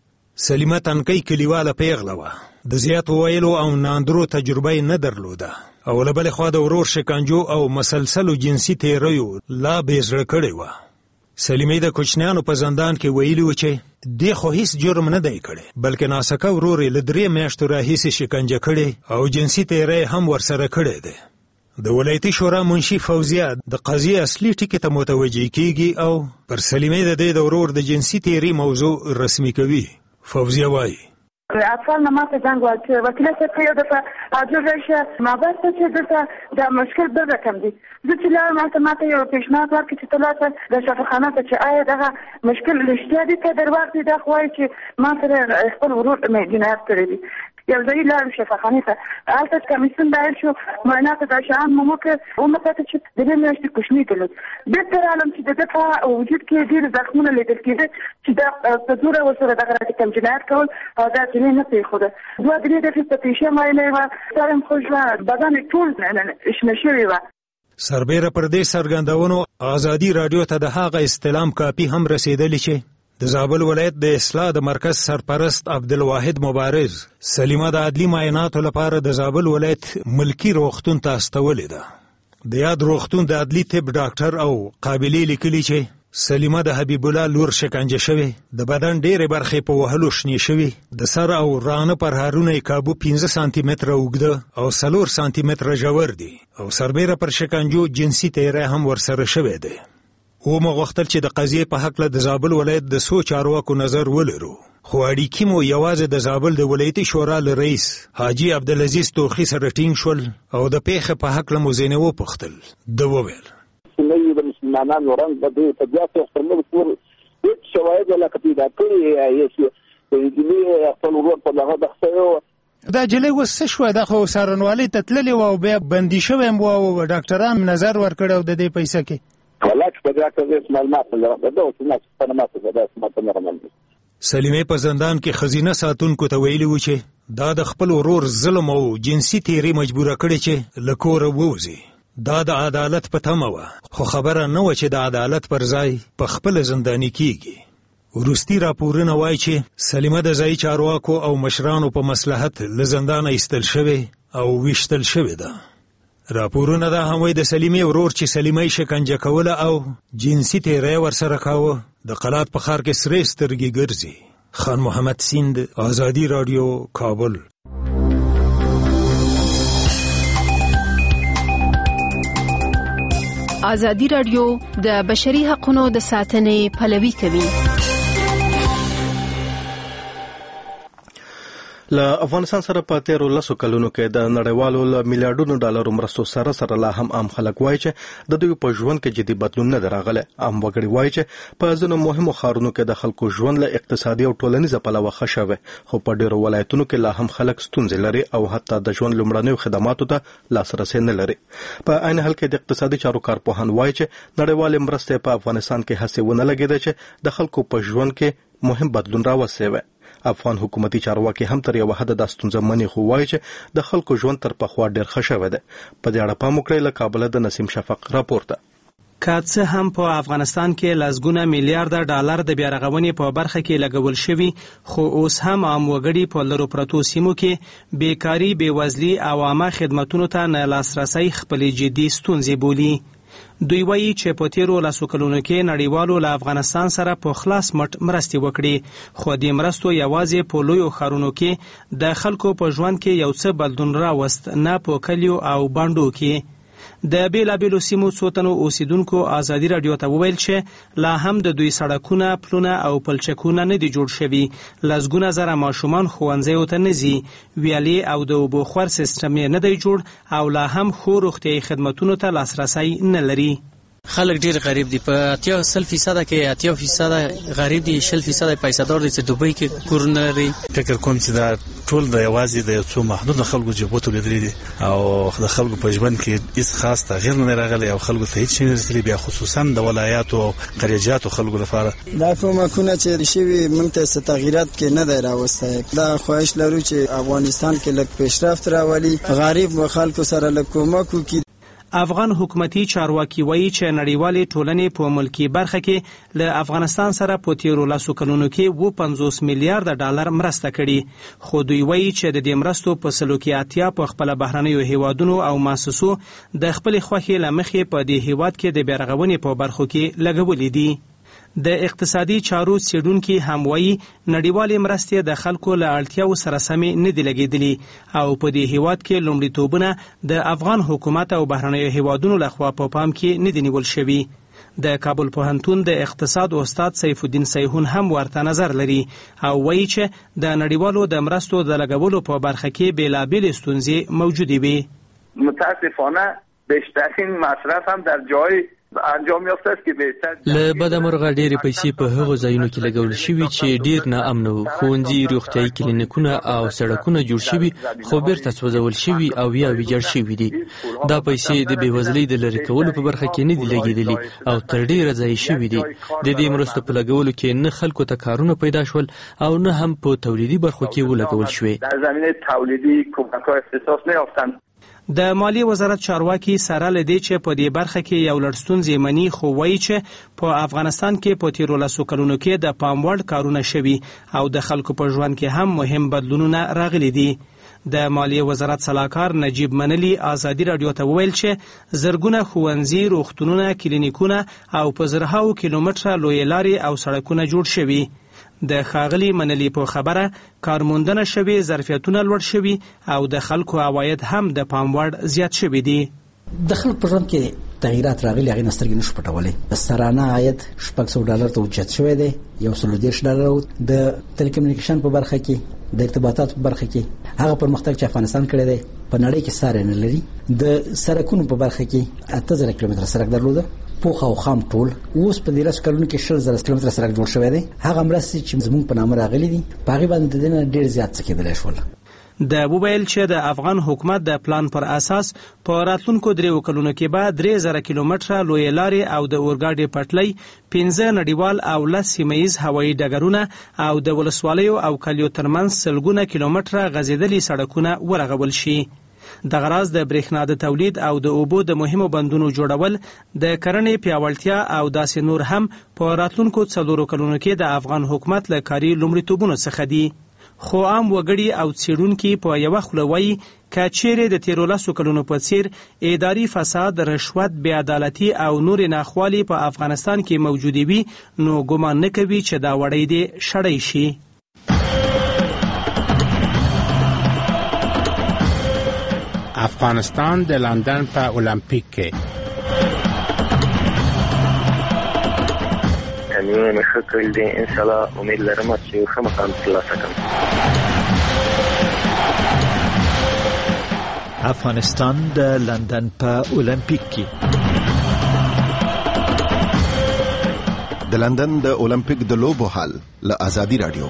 سلیمه تنکۍ کلیواله پیغله وه. د زیاتو ویلو او ناندرو تجربه یې نه درلوده او له بلې خوا د ورور شکنجو او مسلسلو جنسي تیریو لا بې زړه کړې وه. سلیمې د کوچنیانو په زندان کې ویلي و چې دې خو هیڅ جرم نه دی کړی بلکې ناسکه ورور یې له درې میاشتو راهیسې شکنجه کړی او جنسي تیری هم ورسره کړی دی. د ولایتي شورا منشي فوزیه د قضیې اصلي ټکي ته متوجه کیږي او پر سلیمې د دې د ورور د جنسي تیری موضوع رسمي کوي. فوزیه وایي اطفال نه ماته زنګ وویل چې وکیله صاحب که یو دفعه حاضر راشه مابحث ته چې دلته دا مشکل بل رقم دی. زه چې لاړم هلته ماته یو پیشنهاد ورکړي چې ته لاړ شه د شفاخانه ته چې آیا دغه مشکل رښتیا دی که درواغ دی دا خو وایي چې ما سره خپل ورور جنایت کړی دی یو ځای لاړ شفاخانه ته هلته کمیسیون دایر شو معاینات د شان مو کې او مته چې د دې میاشتې کوشنی کړل د تر عالم چې د په وجود کې ډیر زخمونه لیدل کېده چې دا په زوره وسره د غراټ کم جنایت کول او دا چې نه پی خو ده دوه درې د فیسته معاینه و ترم خوشا بدن ټول شمشوي و سربېره پر دې سرګندونو ازادي رادیو ته د هغه استلام کاپی هم رسیدلی چې د زابل ولایت د اصلاح د مرکز سرپرست عبدالواحد مبارز سلیمه د عدلی معایناتو لپاره د زابل ولایت ملکی روغتون ته استولې ده. د یاد روغتون د عدلی طب ډاکټر او قابلې لیکلي چې سلیمه د حبیب الله لور شکنجه شوی، د بدن ډېرې برخې په وهلو شنې شوي، د سر او رانه پر هارونه یې کابو پنځه سانتي متره اوږده او څلور سانتي متره ژور دي او سربیره پر شکنجو جنسي تیری هم ورسره شوی دی. او مو غوښتل چې د قضیې په هکله د زابل ولایت د څو چارواکو نظر ولرو، خو اړیکې مو یوازې د زابل د ولایتي شورا له رئیس حاجي عبدالعزیز توخي سره ټینګ شول او د پیښې په هکله مو ځینې وپوښتل. ده وویل سنوي د مسلمانانو رنګ د دې طبیعت خپل ټول هیڅ شواهد ولا پیدا کړي یې چې دې خپل ورور په دغه بحث دا جلې وس شو د خو سارنوالي تتللی او بیا بندي شوی او ډاکټران نظر ورکړو د دې پیسې کې ولاک په دغه ځای معلومات لري دا اوس نه څه نه ماته دا څه نه راغلی. سلیمه په زندان کې خزینه ساتونکو ته ویلي و چې دا د خپل ورور ظلم او جنسي تیری مجبوره کړي چې له کوره ووځي. دا د عدالت په تمه وه، خو خبره نه وه چې د عدالت پر ځای په خپله زنداني کیږي. وروستي راپورونه وایي چې سلیمه د ځایي چارواکو او مشرانو په مصلحت له زندانه ایستل شوې او ویشتل شوې ده. راپورونه دا هم وایي د سلیمې ورور چې سلیمه یې شکنجه کوله او جنسي تیری ورسره کاوه د قلات په ښار کې سرې سترګې ګرځي. خان محمد سیند، آزادي راډیو، کابل. آزادي راډیو د بشري حقوقو د ساتنې پلوي کوي. له افغانستان سره په تیرو لسو کلونو کې د نړیوالو له میلیارډونو ډالرو مرستو سره سره لا هم عام خلک وایي چې د دوی په ژوند کې جدي بدلون نه دی راغلی. عام وګړي وایي چې په ځینو مهمو ښارونو کې د خلکو ژوند له اقتصادي او ټولنیزه پلوه ښه شوی، خو په ډېرو ولایتونو کې لا هم خلک ستونزې لري او حتی د ژوند لومړنیو خدماتو ته لاسرسی نه لري. په عین حال کې د اقتصادي چارو کارپوهان وایي چې نړیوالې مرستې په افغانستان کې هڅې ونه لګېدې چې د خلکو په ژوند کې مهم بدلون راوستلی وي. افغان حکومتي چارواکي هم تر یو حده دا ستونزه مني، خو وایي چې د خلکو ژوند تر پخوا ډېر ښه شوی دی. په دې اړه پام وکړئ. له کابله د نسیم شفق راپورته. که څه هم په افغانستان کې لسګونه میلیارډ ډالر د بیارغونې په برخه کې لګول شوي، خو اوس هم عام وګړي په لرو پرتو سیمو کې بیکاري، بېوزلي او عامه خدمتونو ته نه لاسرسی خپلې جدي ستونزې بولي. دوی وایي چې په تیرو لسو کلونو کې نړیوالو له افغانستان سره په خلاص مټ مرستې وکړي، خو دې مرستو یوازې په لویو ښارونو کې د خلکو په ژوند کې یو څه بدلون راوست، نه په کلیو او بانډو کې. د بیلابیلو سیمو څو تنو اوسیدونکو آزادي راډیو ته وویل چې لا هم د دوی سړکونه، پلونه او پلچکونه نه دي جوړ شوي، لسګونه زره ماشومان ښوونځیو ته نه ځي، ویالې او د اوبو خور سیسټم یې نه دی جوړ او لا هم ښو روغتیایي خدمتونو ته لاسرسی نه لري. خلک ډیر غریب دي، په اتیا سل فیصد کې اتیا فیصد غریب دي، شل فیصد پیسادار دي چې دوبۍ کې کور نه لري. فکر کوم چې دا ټول د یوازې د څو محدود خلکو جوبوتو لیدلې دي او د خلکو په ژوند کې هیڅ خاص تغییر نه راغلی او خلکو ته هیڅ نه رسېدلی، بیا خصوصا د ولایاتو او قریجاتو خلکو لپاره دا کومکونه چې شوي موږ ته څه تغییرات کې نه دی راوستی. دا خواهش لرو چې افغانستان کې لږ پیشرفت راولي، غریب و خلکو سره لږ کومک وکړي. افغان حکومتي چارواکي وایي چې نړیوالې ټولنې په ملکی برخه کې له افغانستان سره په تیرو لسو کلونو کې اووه پنځوس میلیارډ ډالر مرسته کړي، خو دوی وایي چې د دې مرستو په سلو کې اتیا په خپله بهرنیو هیوادونو او مؤسسو د خپلې خوښې له مخې په دې هیواد کې د بیارغونې په برخو کې لګولې دي. د اقتصادي چارو څېړونکي هم وایي نړیوالې مرستې د خلکو له اړتیاو سره سمې نه دي لګېدلي او په دې هیواد کې لومړیتوبونه د افغان حکومت او بهرنیو هیوادونو لخوا په پام کې نه دي نیول شوي. د کابل پوهنتون د اقتصاد استاد سیف الدین سیحون هم ورته نظر لري او وایي چې د نړیوالو د مرستو د لګولو په برخه کې بېلابېلې ستونزې موجودې وي. متاسفانه بیشترین مصرف هم در جای انجام یافته است که بهتر له بدمرغه ډېرې پیسې په هغو ځایونو کې لګول شوي چې ډېر ناامن وو. ښوونځي، روغتیايي کلینیکونه او سړکونه جوړ شوي خو بیرته سوځول شوي او یا ویجاړ شوي دي. دا پیسې د بېوزلۍ د لرې کولو په برخه کې نه دي لګېدلي او تر ډېره ضایع شوي دي. د دې مرستو په لګولو کې نه خلکو ته کارونه پیدا شول او نه هم په تولیدي برخو کې ولګول شوې. در زمینه تولیدی کمک‌های اختصاص نیافتند. د مالیې وزارت چارواکي سره لدی چې په دې برخه کې یو لړ ستونزې مني، خو وایي چې په افغانستان کې په تیرو لسو کلونو کې د پام وړ کارونه شوي او د خلکو په ژوند کې هم مهم بدلونونه راغلي دي. د مالیې وزارت سلاکار نجیب منلی ازادي رادیو ته وویل چې زرګونه ښوونځي، روغتونونه، کلینیکونه او په زرهاو کیلومتره لویې لارې او سړکونه جوړ شوي. د ښاغلي منلی په خبره کارموندنه شوي، ظرفیتونه لوړ شوي او د خلکو عواید هم د پام وړ زیات شوي دي. د خلکو په ژوند کې تغیرات راغلي، هغې نه سترګې نشو پټولی. سرانه عاید شپږ سوه ډالر ته اوچت شوی دی، یو سل دېرش ډالر. د ټیلیکومونیکیشن په برخه کې، د ارتباطاتو په برخه کې هغه پرمختګ چې افغانستان کړی دی په نړۍ کې ساری نه لري. د سړکونو په برخه کې اته زره کیلومتره سړک درلوده، پوخ او خام ټول. اوس په دې لسو کلونو کې شل زره کیلومتره سړک جوړ شوی دی. هغه مرستې چې زموږ په نامه راغلي دي په هغې باندې د دې نه ډېر زیات څه کېدلی شول. د وویل چې د افغان حکومت د پلان پر اساس په راتلونکو دریو کلونو کې به درې زره کیلومتره لویې لارې او د اورګاډي پټلۍ، پنځه نړیوال او لس سیمه ییز هوایي ډګرونه او د ولسوالیو او کلیو ترمنځ سلګونه کیلومتره غځېدلي سړکونه ورغول شي. دغه راز د برېښنا د تولید او د اوبو د مهمو بندونو جوړول، د کرنې پیاوړتیا او داسې نور هم په راتلونکو څلورو کلونو کې د افغان حکومت له کاري لومړیتوبونو څخه دي. خو عام وګړي او څېړونکي په یوه خوله وایي که چیرې د تیرو لسو کلونو په څېر اداري فساد، رشوت، بېعدالتي او نورې ناخوالې په افغانستان کې موجودې وي نو ګمان نه کوي چې دا وړی دې شړی شي. افغانستان د لندن په اولمپیک کې تمرینونه مې ښه کړي دي. انشاءالله امید لرم چې ښه مقام ترلاسه کړم. افغانستان د لندن په اولمپیک کې د لندن د اولمپیک د لوبو حال له ازادي رادیو.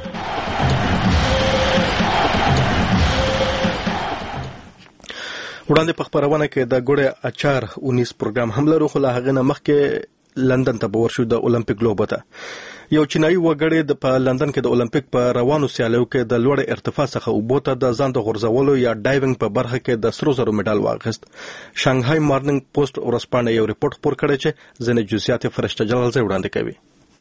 وړاندې په خبرونه کې د ګوړې اچار اونیس پروګرام هم لرو، خو له هغې نه مخکې لندن ته به ورشو د اولمپیک لوبو ته. یو چینایي وګړی د په لندن کې د اولمپیک په روانو سیالیو کې د لوړ ارتفاع څخه اوبو ته د ځان د غورځولو یا ډایوینګ په برخه کې د سرو زرو میډال واخیست. شانګهای مارننګ پوسټ ورځپاڼه یو ریپورت خپور کړی چې ځینې جزئیات یې فرشته جلالزی وړاندې کوي.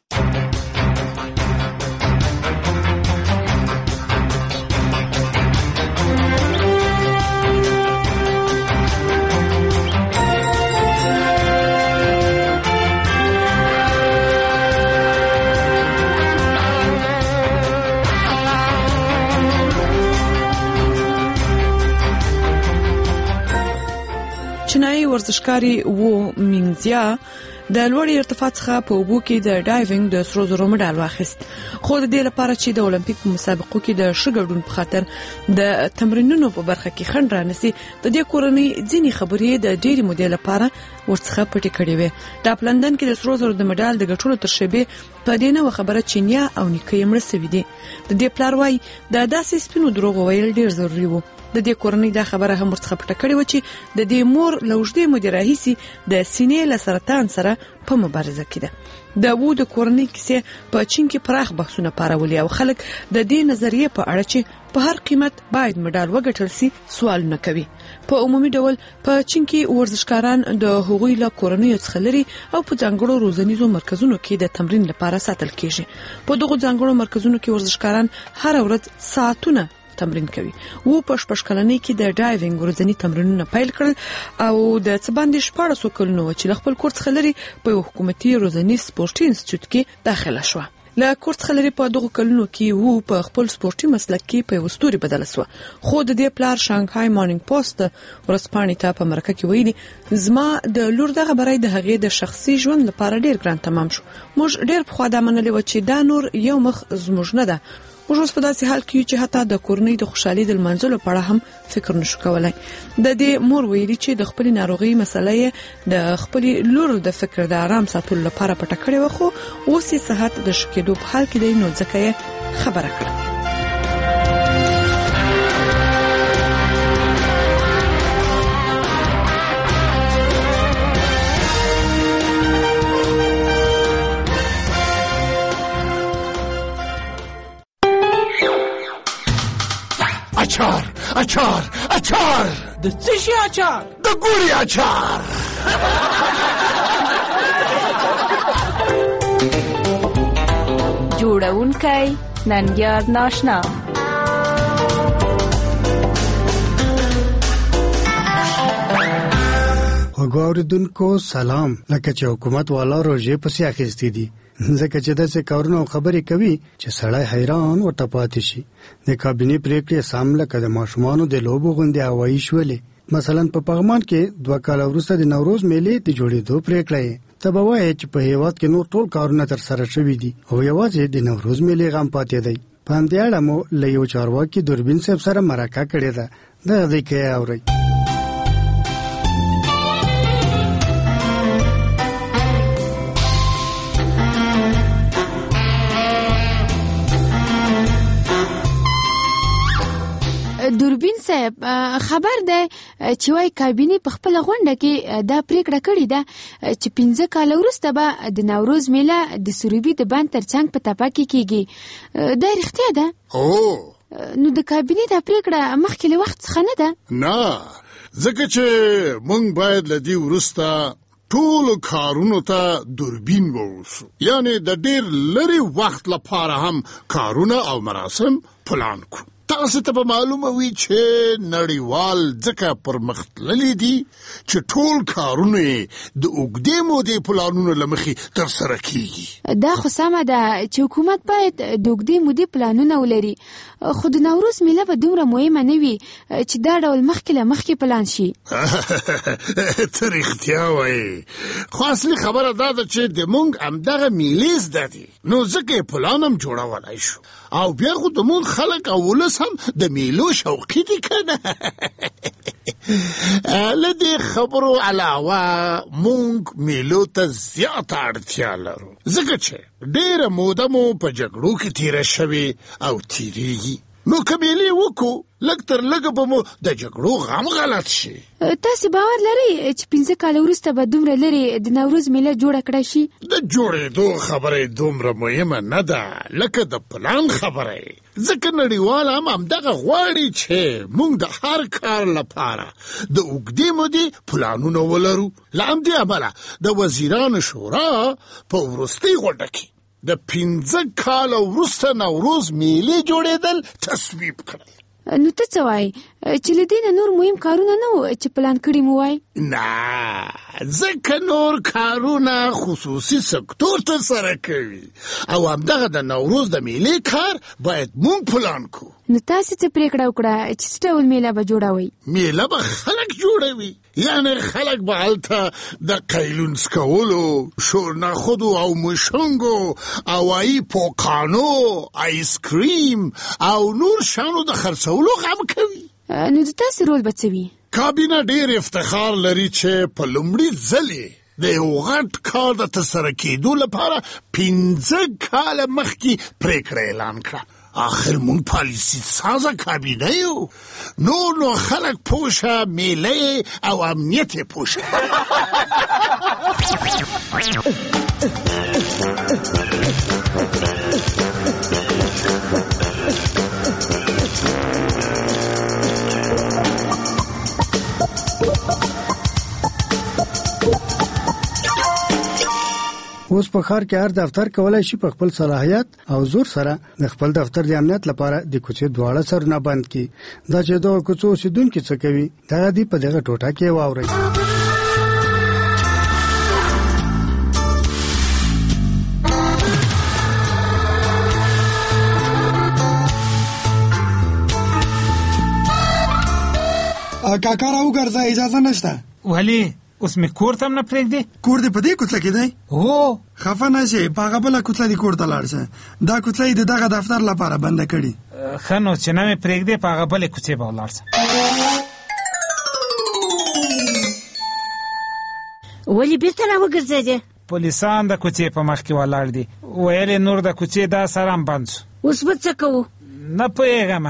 چینایي ورزشکاري وو مینګزیا د لوړ ارتفاع څخه په اوبو کې د ډایوینګ د سرو زرو مډال واخیست، خو د دې لپاره چې د اولمپیک په مسابقو کې د ښه ګډون په خاطر د تمرینونو په برخه کې خنډ رانسي، د دې کورنۍ ځینې خبرې د ډېرې مودې لپاره ورڅخه پټې کړې وې. د لندن کې د سرو زرو د مډال د ګټلو تر شیبې په دې نه خبره چینیا او نیکه یې مړه سوي دي. د دې پلار وایي د داسې سپینو دروغو ویل ډېر ضروري وو. د دې کورنۍ دا خبره هم ورڅخه پټه کړې و چې د دې مور له اوږدې مودې راهیسې د سینې له سرطان سره په مبارزه کې ده. د وو د کورنۍ کیسې په چین کې پراخ بحثونه پارولي او خلک د دې نظریې په اړه چې په هر قیمت باید مډال وګټل سي سوالونه کوي. په عمومي ډول په چین کې ورزشکاران د هغوی له کورنیو څخه لري او په ځانګړو روزنیزو مرکزونو کې د تمرین لپاره ساتل کیږي. په دغو ځانګړو مرکزونو کې ورزشکاران هر ورځ ساعتونه تمرین کوي. وو په شپږ کلنۍ کې د ډایوینګ ورځني تمرینونه پیل کړل او د څه باندې شپاړسو کلونو چې له خپل کور څخه لري په یو حکومتي روزنیز سپورتي انسټیټیوټ کې داخله شوه. له کور څخه لري په دغو کلونو کې وو په خپل سپورتي مسلک کې په یو ستوري بدله شوه، خو د دې پلار شانګهای مارننګ پوسټ ورځپاڼې ته په مرکه کې ویلي زما د لور دغه بری د هغې د شخصي ژوند لپاره ډیر ګران تمام شو. موږ ډیر پخوا دا منلې و چې دا نور یو مخ زموږ نه ده. موږ اوس په داسې حال کې یو چې حتی د کورنۍ د خوشحالي د لمانځلو په اړه هم فکر نشو کولای. د دې مور ویلي چې د خپل ناروغي مسله د خپل لور د فکر د آرام ساتلو لپاره پټه کړې و، خو اوس یې صحت د شکېدو په حال کې دی، نو ځکه یې خبره کړه. اچار اچار اچار د څه شي اچار؟ د ګوري اچار. جوړونکی ننګیار ناشنا. وګوریدونکو سلام. لکه چې حکومت والا روزه پسې اخیستې دي، ځکه چې داسې کارونه او خبرې کوي چې سړی حیران ورته پاتې شي. د کابینې پریکړې سم لکه د ماشومانو د لوبو غوندې هوایي شولې. مثلا په پغمان کې دوه کاله وروسته د نوروز میلې د جوړېدو پریکړه یې. ته به وایې چې په هېواد کې نور ټول کارونه ترسره شوي دي او یوازې د نوروز میلې غم پاتې دی. په همدې اړه مو له یو چارواکي دوربین صاحب سره مرکه کړې ده. دغه ځای کې یې اورئ. دوربین صاحب خبر ده چې وايي کابینې په خپل غونډه کې دا پریکړه کړې ده چې پنځه کال وروسته به د نوروز میله د سروبي د بند ترڅنګ په تپه کې کیږي. دا رښتیا ده؟ او نو د کابینې دا پریکړه مخکې له وخت څخه نه ده؟ نه، ځکه چې موږ باید له دې وروسته ټولو کارونو ته دوربین ووسو، یعنی د ډېر لرې وخت لپاره هم کارونه او مراسم پلان کړو. تاسو ته به معلومه وي چې نړیوال ځکه پرمختللي دي چې ټول کارونه د اوږدې مودې پلانونو له مخې ترسره کیږي. دا خو سمه ده چې حکومت باید د اوږدې مودې پلانونه ولري، خو د نوروز میله به دومره مهمه نه وي چې دا ډول مخکې له مخکې پلان شي. ته رښتیا وایې، خو اصلي خبره دا ده چې د موږ همدغه میلې زده دي، نو ځکه یې پلان هم جوړولی شو. او بیا خو د موږ خلک او ولس هم د میلو شوقي دي که نه. له دې خبرو علاوه موږ میلو ته زیاته اړتیا لرو، ځکه چې ډېره موده مو په جګړو کې تیره شوې او تیریږي. نو که میلې وکړو لږ تر لږه به مو د جګړو غم غلط شي. تاسې باور لرئ چې پنځه کاله وروسته به دومره لرې د نوروز میله جوړه کړای شي؟ د جوړېدو خبره دومره مهمه نه ده لکه د پلان خبره، ځکه نړیوال هم همدغه غواړي چې موږ د هر کار لپاره د اوږدې مودې پلانونه ولرو. له همدې امله د وزیرانو شورا په وروستۍ غونډه کې د پنځه کاله وروسته نوروز میلې جوړېدل تصویب کړل. نو ته څه وایې چې له دې نه نور مهم کارونه نه وو چې پلان کړي مو وای؟ نه، ځکه نور کارونه خصوصي سکتور ترسره کوي او همدغه د نوروز د میلې کار باید مونږ پلان کړو. نو تاسې څه پریکړه وکړه چې څه ډول میله به جوړوئ؟ میله به خلک جوړوي، یعنی خلک به هلته د قیلون څکولو، شورناخودو او موشونګو، هوایي پوکانو، آیس کریم او نور شیانو د خرڅولو غم کوي. نو د تاسې رول به څه وي؟ کابینه ډېر افتخار لري چې په لومړي ځل د یو غټ کار د ترسره کېدو لپاره پنځه کاله مخکې پریکړه اعلان کړه. آخر مونږ پالیسي سازه کابینه یو، نور نو خلک پوشه، میله او امنیت پوشه. اوس په ښار کې هر دفتر کولای شي په خپل صلاحیت او زور سره د خپل دفتر د امنیت لپاره د کوڅې دواړه سرونه بند کړي. دا چې دغه کوڅو اوسېدونکي څه کوي دغه دې په دغه ټوټه کې واورئ. کاکا راوګرځه، اجازه نشته. ولی اوس مې کور ته هم نه پرېږدې؟ کور دې په دې کوڅه کې دی؟ هو. خفه نه شې، په هغه بله کوڅه دې کور ته لاړ شه. دا کوڅه یې د دغه دفتر لپاره بنده کړي. ښه نو چې نه مې پرېږدې په هغه بلې کوڅې به ولاړ شه. ولې بېرته راوګرځېدې؟ پولیسان د کوڅې په مخ کې ولاړ دي، ویل نور د کوڅې دا سر هم بند شو. اوس به څه کوو؟ نه پوهېږم،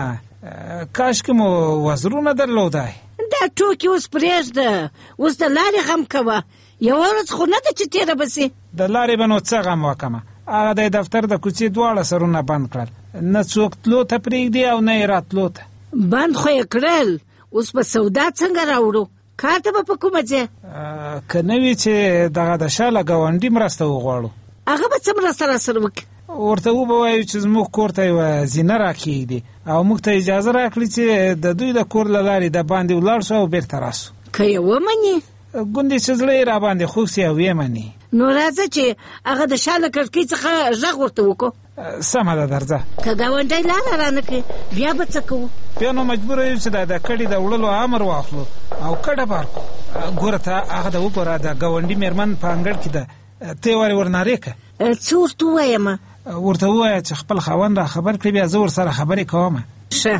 کاشکې مو وزرونه درلودای. دا ټوکې اوس پرېږده، اوس د لارې غم کوه. یوه ورځ خو نه ده چې تېره به سي. د لارې به نو څه غم وکړمه؟ هغه د دفتر د کوڅې دواړه سرونه بند کړل، نه څوک تلو ته پرېږدي او نه یې راتلو ته. بند خو یې کړل، اوس به سودا څنګه راوړو؟ کار ته به په کومه ځې؟ که نه وي چې دغه د شا له ګاونډي مرسته وغواړو. هغه به څه مرسته راسره وکړي؟ ورته وبوایو چې زموږ کور ته یوه زینه راکښېږدي او موږ ته اجازه راکړي چې د دوی د کور له لارې د باندې ولاړ شو او بیرته راسو. که یې ومني ګوندې چې زړه یې راباندې خوږ سي او ویې مني. نو راځه چې هغه د شا له کړکۍ څخه غږ ورته وکړو. سمه ده درځه. که ګاونډی لاره رانه کړي بیا به څه کوو؟ بیا نو مجبوره یو چې د کډې د وړلو امر واخلو او کډه بار کړو. ګوره ته هغه د وګوره د ګاونډي مېرمن په انګړ کې ده، ته یې ورې ورنارې که. څه ورته ووایم؟ ورته ووایه چې خپل خاوند را خبر کړي، بیا زه ورسره خبرې کوم. ښه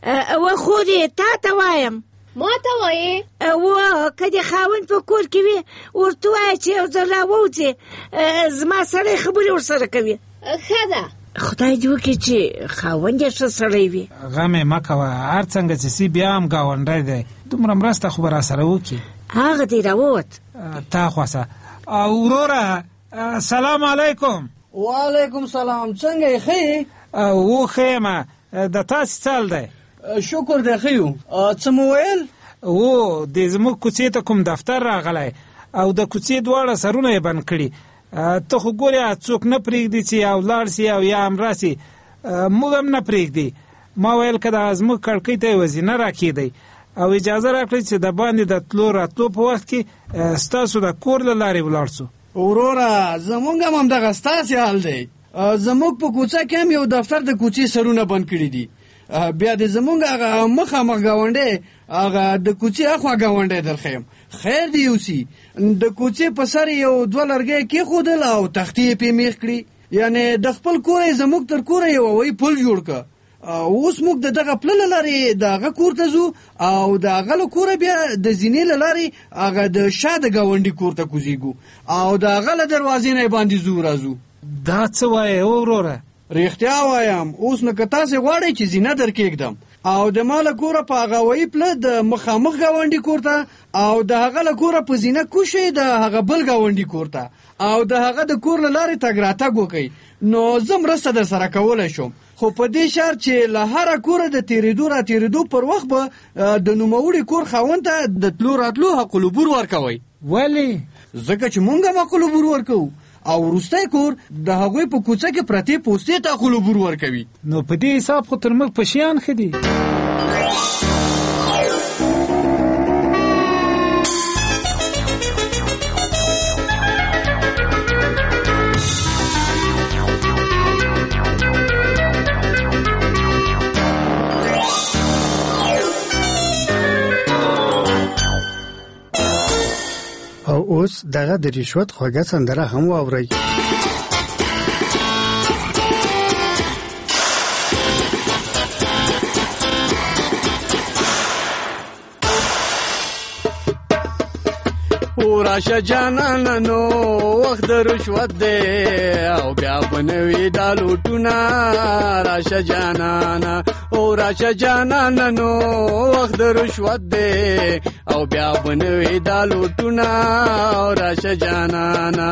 و خورې تا ته وایم. ما ته وایې؟ و که د خاوند په کور کې وي ورته وایه چې یو ځل راووځې، زما سړی خبرې ورسره کوي. ښه ده. خدای دې وکړي چې خاوند یې ښه سړی وي. غم یې مه کوه، هر څنګه چې سي بیا هم ګاونډی دی، دومره مرسته خو به راسره وکړي. هغه دې راووت. تا خواسه. او وروره سلام علیکم. وعلیکم سلام، څنګه یې؟ ښه یې؟ او ښه یم، د تاسې څه حال دی؟ شکر دی ښه یو. څه مو ویل؟ او د زموږ کوڅې ته کوم دفتر راغلی او د کوڅې دواړه سرونه یې بند کړي. ته خو ګورې څوک نه پرېږدي چې یا ولاړ سي او یا هم راسي، موږ هم نه پرېږدي. ما ویل که د زموږ کړکۍ ته یوه زینه راکېدی او اجازه راکړئ چې د باندې د تلو راتلو په وخت کې ستاسو د کور له لارې ولاړ سو. وروره زمونږ هم همدغه ستاسې حال دی. زموږ په کوڅه کې هم یو دفتر د کوڅې سرونه بند کړي دي. بیا د زمونږ هغه مخامخ ګاونډی، هغه د کوڅې اخوا ګاونډی درښیم. خیر دی یوسي، د کوڅې په سر یو دوه لرګی کېښودل او تختې یې پې میخ کړي. یعنې د خپل کوره یې زموږ تر کوره یو وی پل جوړ که. اوس موږ د دغه پله له لارې د هغه کور ته ځو او د هغه له کوره بیا د زینې له لارې هغه د شا د ګاونډي کور ته کوزیږو او د هغه له دروازې نه باندې ځو راځو. دا څه وایې وروره؟ رښتیا وایم، اوس نو که تاسې غواړئ چې زینه در کېږدم او د ما له کوره په هغه وی پله د مخامخ ګاونډي کور ته او د هغه له کوره په زینه کوشئ د هغه بل ګاونډي کور ته او د هغه د کور له لارې تګ راتګ وکئ، نو زه مرسته در سره کولی شم. خو په دې شرط چې له هره کوره د تېرېدو را تېرېدو پر وخت به د نوموړي کور خاوند ته د تلو راتلو حق العبور ورکوئ. ولې؟ ځکه چې مونږ هم حق العبور ورکوو او وروستی کور د هغوی په کوڅه کې پرتې پوستې ته حق العبور ورکوي. نو په دې حساب خو تر موږ په شیان ښه دي. او اوس دغه د رشوت خوږه سندره هم واورئ. راشه جانانه نو وخت د رشوت دی او بیا بنوي دا لوټونه. راشه جانانه او راشه جانانه نو وخت د رشوت دی او بیا بنوي دا لوټونه. راشه جانانه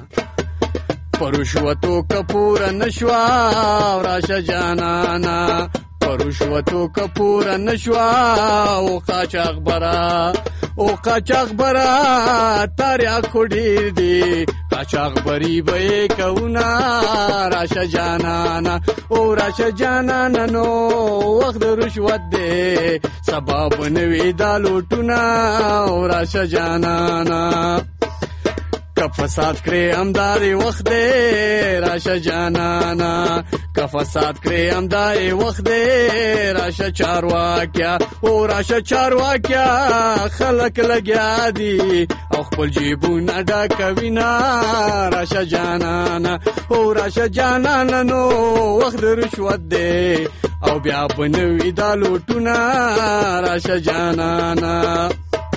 پرشوتو کپور نشوا. راشه جانانه پرشوتو کپور نشوا. او قاچاق برا او قاچاق برا تاریا کھوڑیر دی. قاچاق بری بے کونا. راشه جانانا او راشه جانانا نو وقت رشوت دے سبب نوی دا لوٹونا. او راشه جانانا که فساد کړې همدارې وخت دی راشه جانانا که فساد کړې همدارې وخت دی راشه چارواکیا او راشه چارواکیا خلک لګیا دي او خپل جیبونه ډکوینه راشه جانانا او راشه جانانا نو وخت رشوت دی او بیا بنوي دا لوټونه راشه جانانا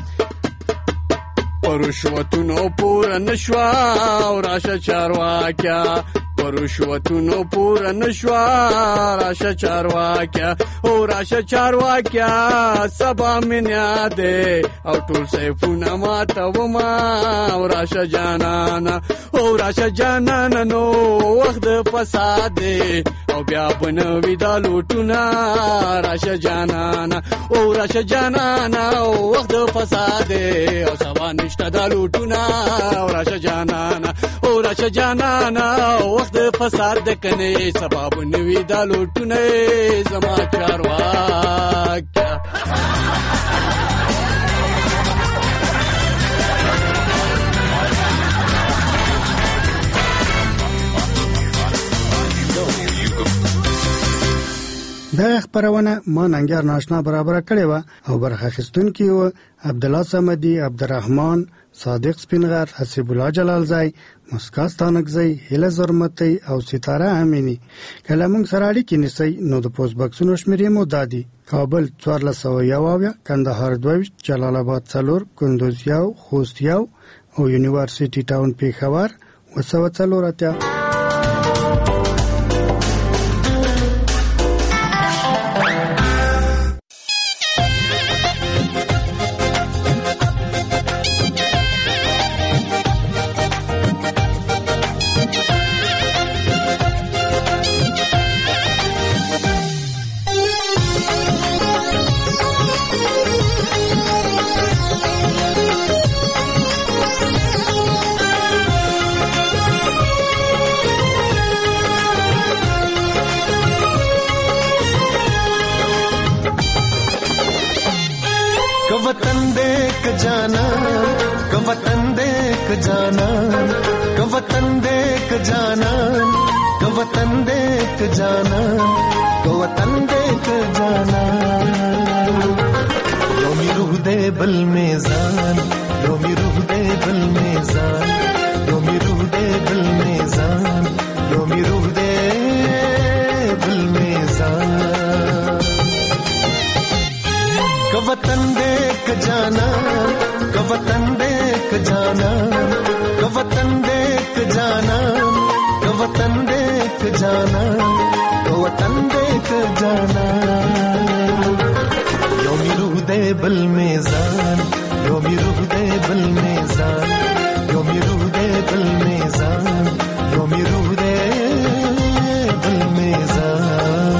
پرشوتونو پورا نشوا او راشه چارواکیا پرشوتونو پورا نشوا راشه چارواکیا او راشه چارواکیا سبا من یاده او ټول سیفونه ماته وما او راشه جانانا او راشه جانانا نو وخت فساد دی او بیا بنوي دا لوټونه راشه جانانا او راشه جانانا او وخت فساد دی او سبا نشته دا لوټونه او راشه جانانا او راشه جانانا وخت فساد د کنه سبب نوي دا لوټونه زما چارواکیا دا خبرونه ما ننګر ناشنا برابر کړې و او برخه اخیستونکي و عبدالله صمدي، عبدالرحمن، صادق سپینغر، حسیب الله جلالزی، مسکا ستانکزی، هیله زرمتی او ستاره امینی. کله موږ سره اړیکې نیسئ نو د پوسټ بکسونو شمیرې مو دا دي: کابل څوارلس سوه یو اویا، کندهار دوه ویشت، جلال آباد څلور، کندوز یو، خوست یو او یونیورسيټي ټاون پېښور اوه سوه څلور اتیا. वतन देख जाना क वतन देख जाना क वतन देख जाना क वतन देख जाना क वतन देख जाना योमी रूह दे बल में जान योमी रूह दे बल में जान योमी रूह दे बल में जान योमी रूह दे बल में जान वतन देख जाना क वतन देख जाना क वतन देख जाना क वतन देख जाना क वतन देख जाना योमी रूह दे बल में जान योमी रूह दे बल में जान योमी रूह दे बल में जान योमी रूह दे बल में जान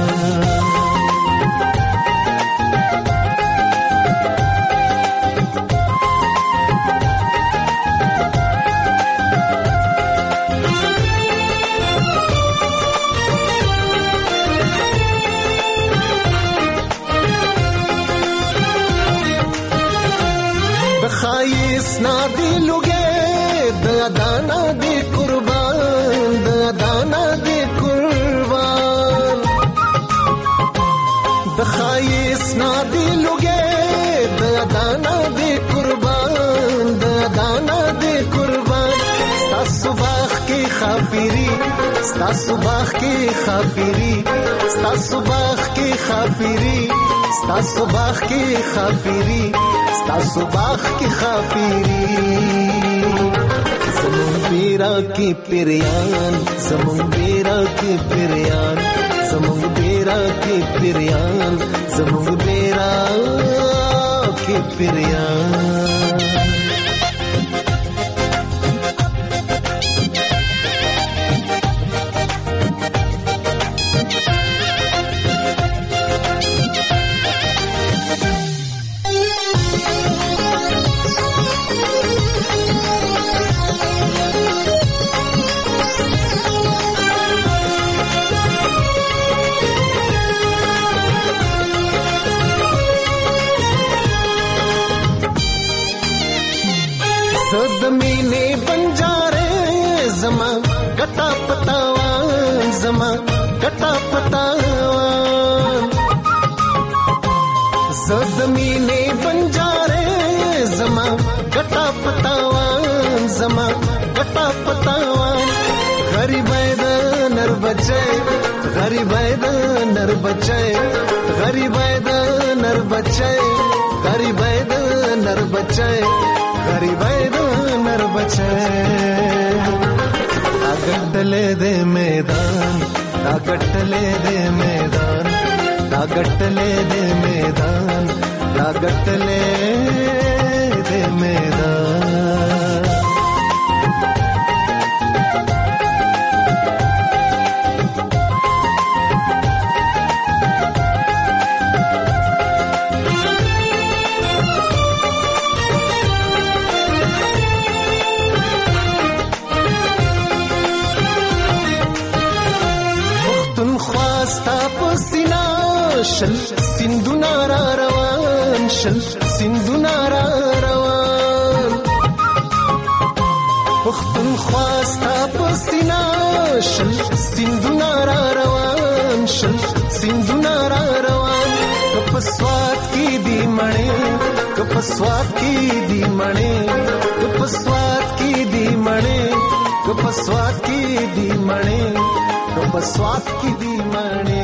ना दिलोगे दाना दे कुर्बान दाना दे कुर्बान बखाइस ना दिलोगे दाना दे कुर्बान दाना दे कुर्बान स्ता सुबह की खाफिरी स्ता सुबह की खाफिरी स्ता सुबह की खाफिरी स्ता सुबह की खाफिरी स्ता सुबह की खाफिरी ज़मुन बेरा की पिरियान ज़मुन बेरा की पिरियान ज़मुन बेरा की पिरियान ज़मुन बेरा की पिरियान ज़मीने बन जा زما ګټه پتاوان زما ګټه پتاوان زد مینې بنجاره زما ګټه پتاوان زما ګټه پتاوان غریبای د نر بچای غریبای د نر بچای غریبای د نر بچای غریبای د نر بچای غریبای د نر بچای اګټلې دې میدان اګټلې دې میدان اګټلې دې میدان اګټلې دې میدان شل سندونه را روان شل سندونه را روان پختون خواستا پسینا شل سندونه را روان شل سندونه را روان کپسوات کی دی مړې کپسوات کی دی مړې کپسوات کی دی مړې کپسوات کی دی مړې کپسوات کی دی مړې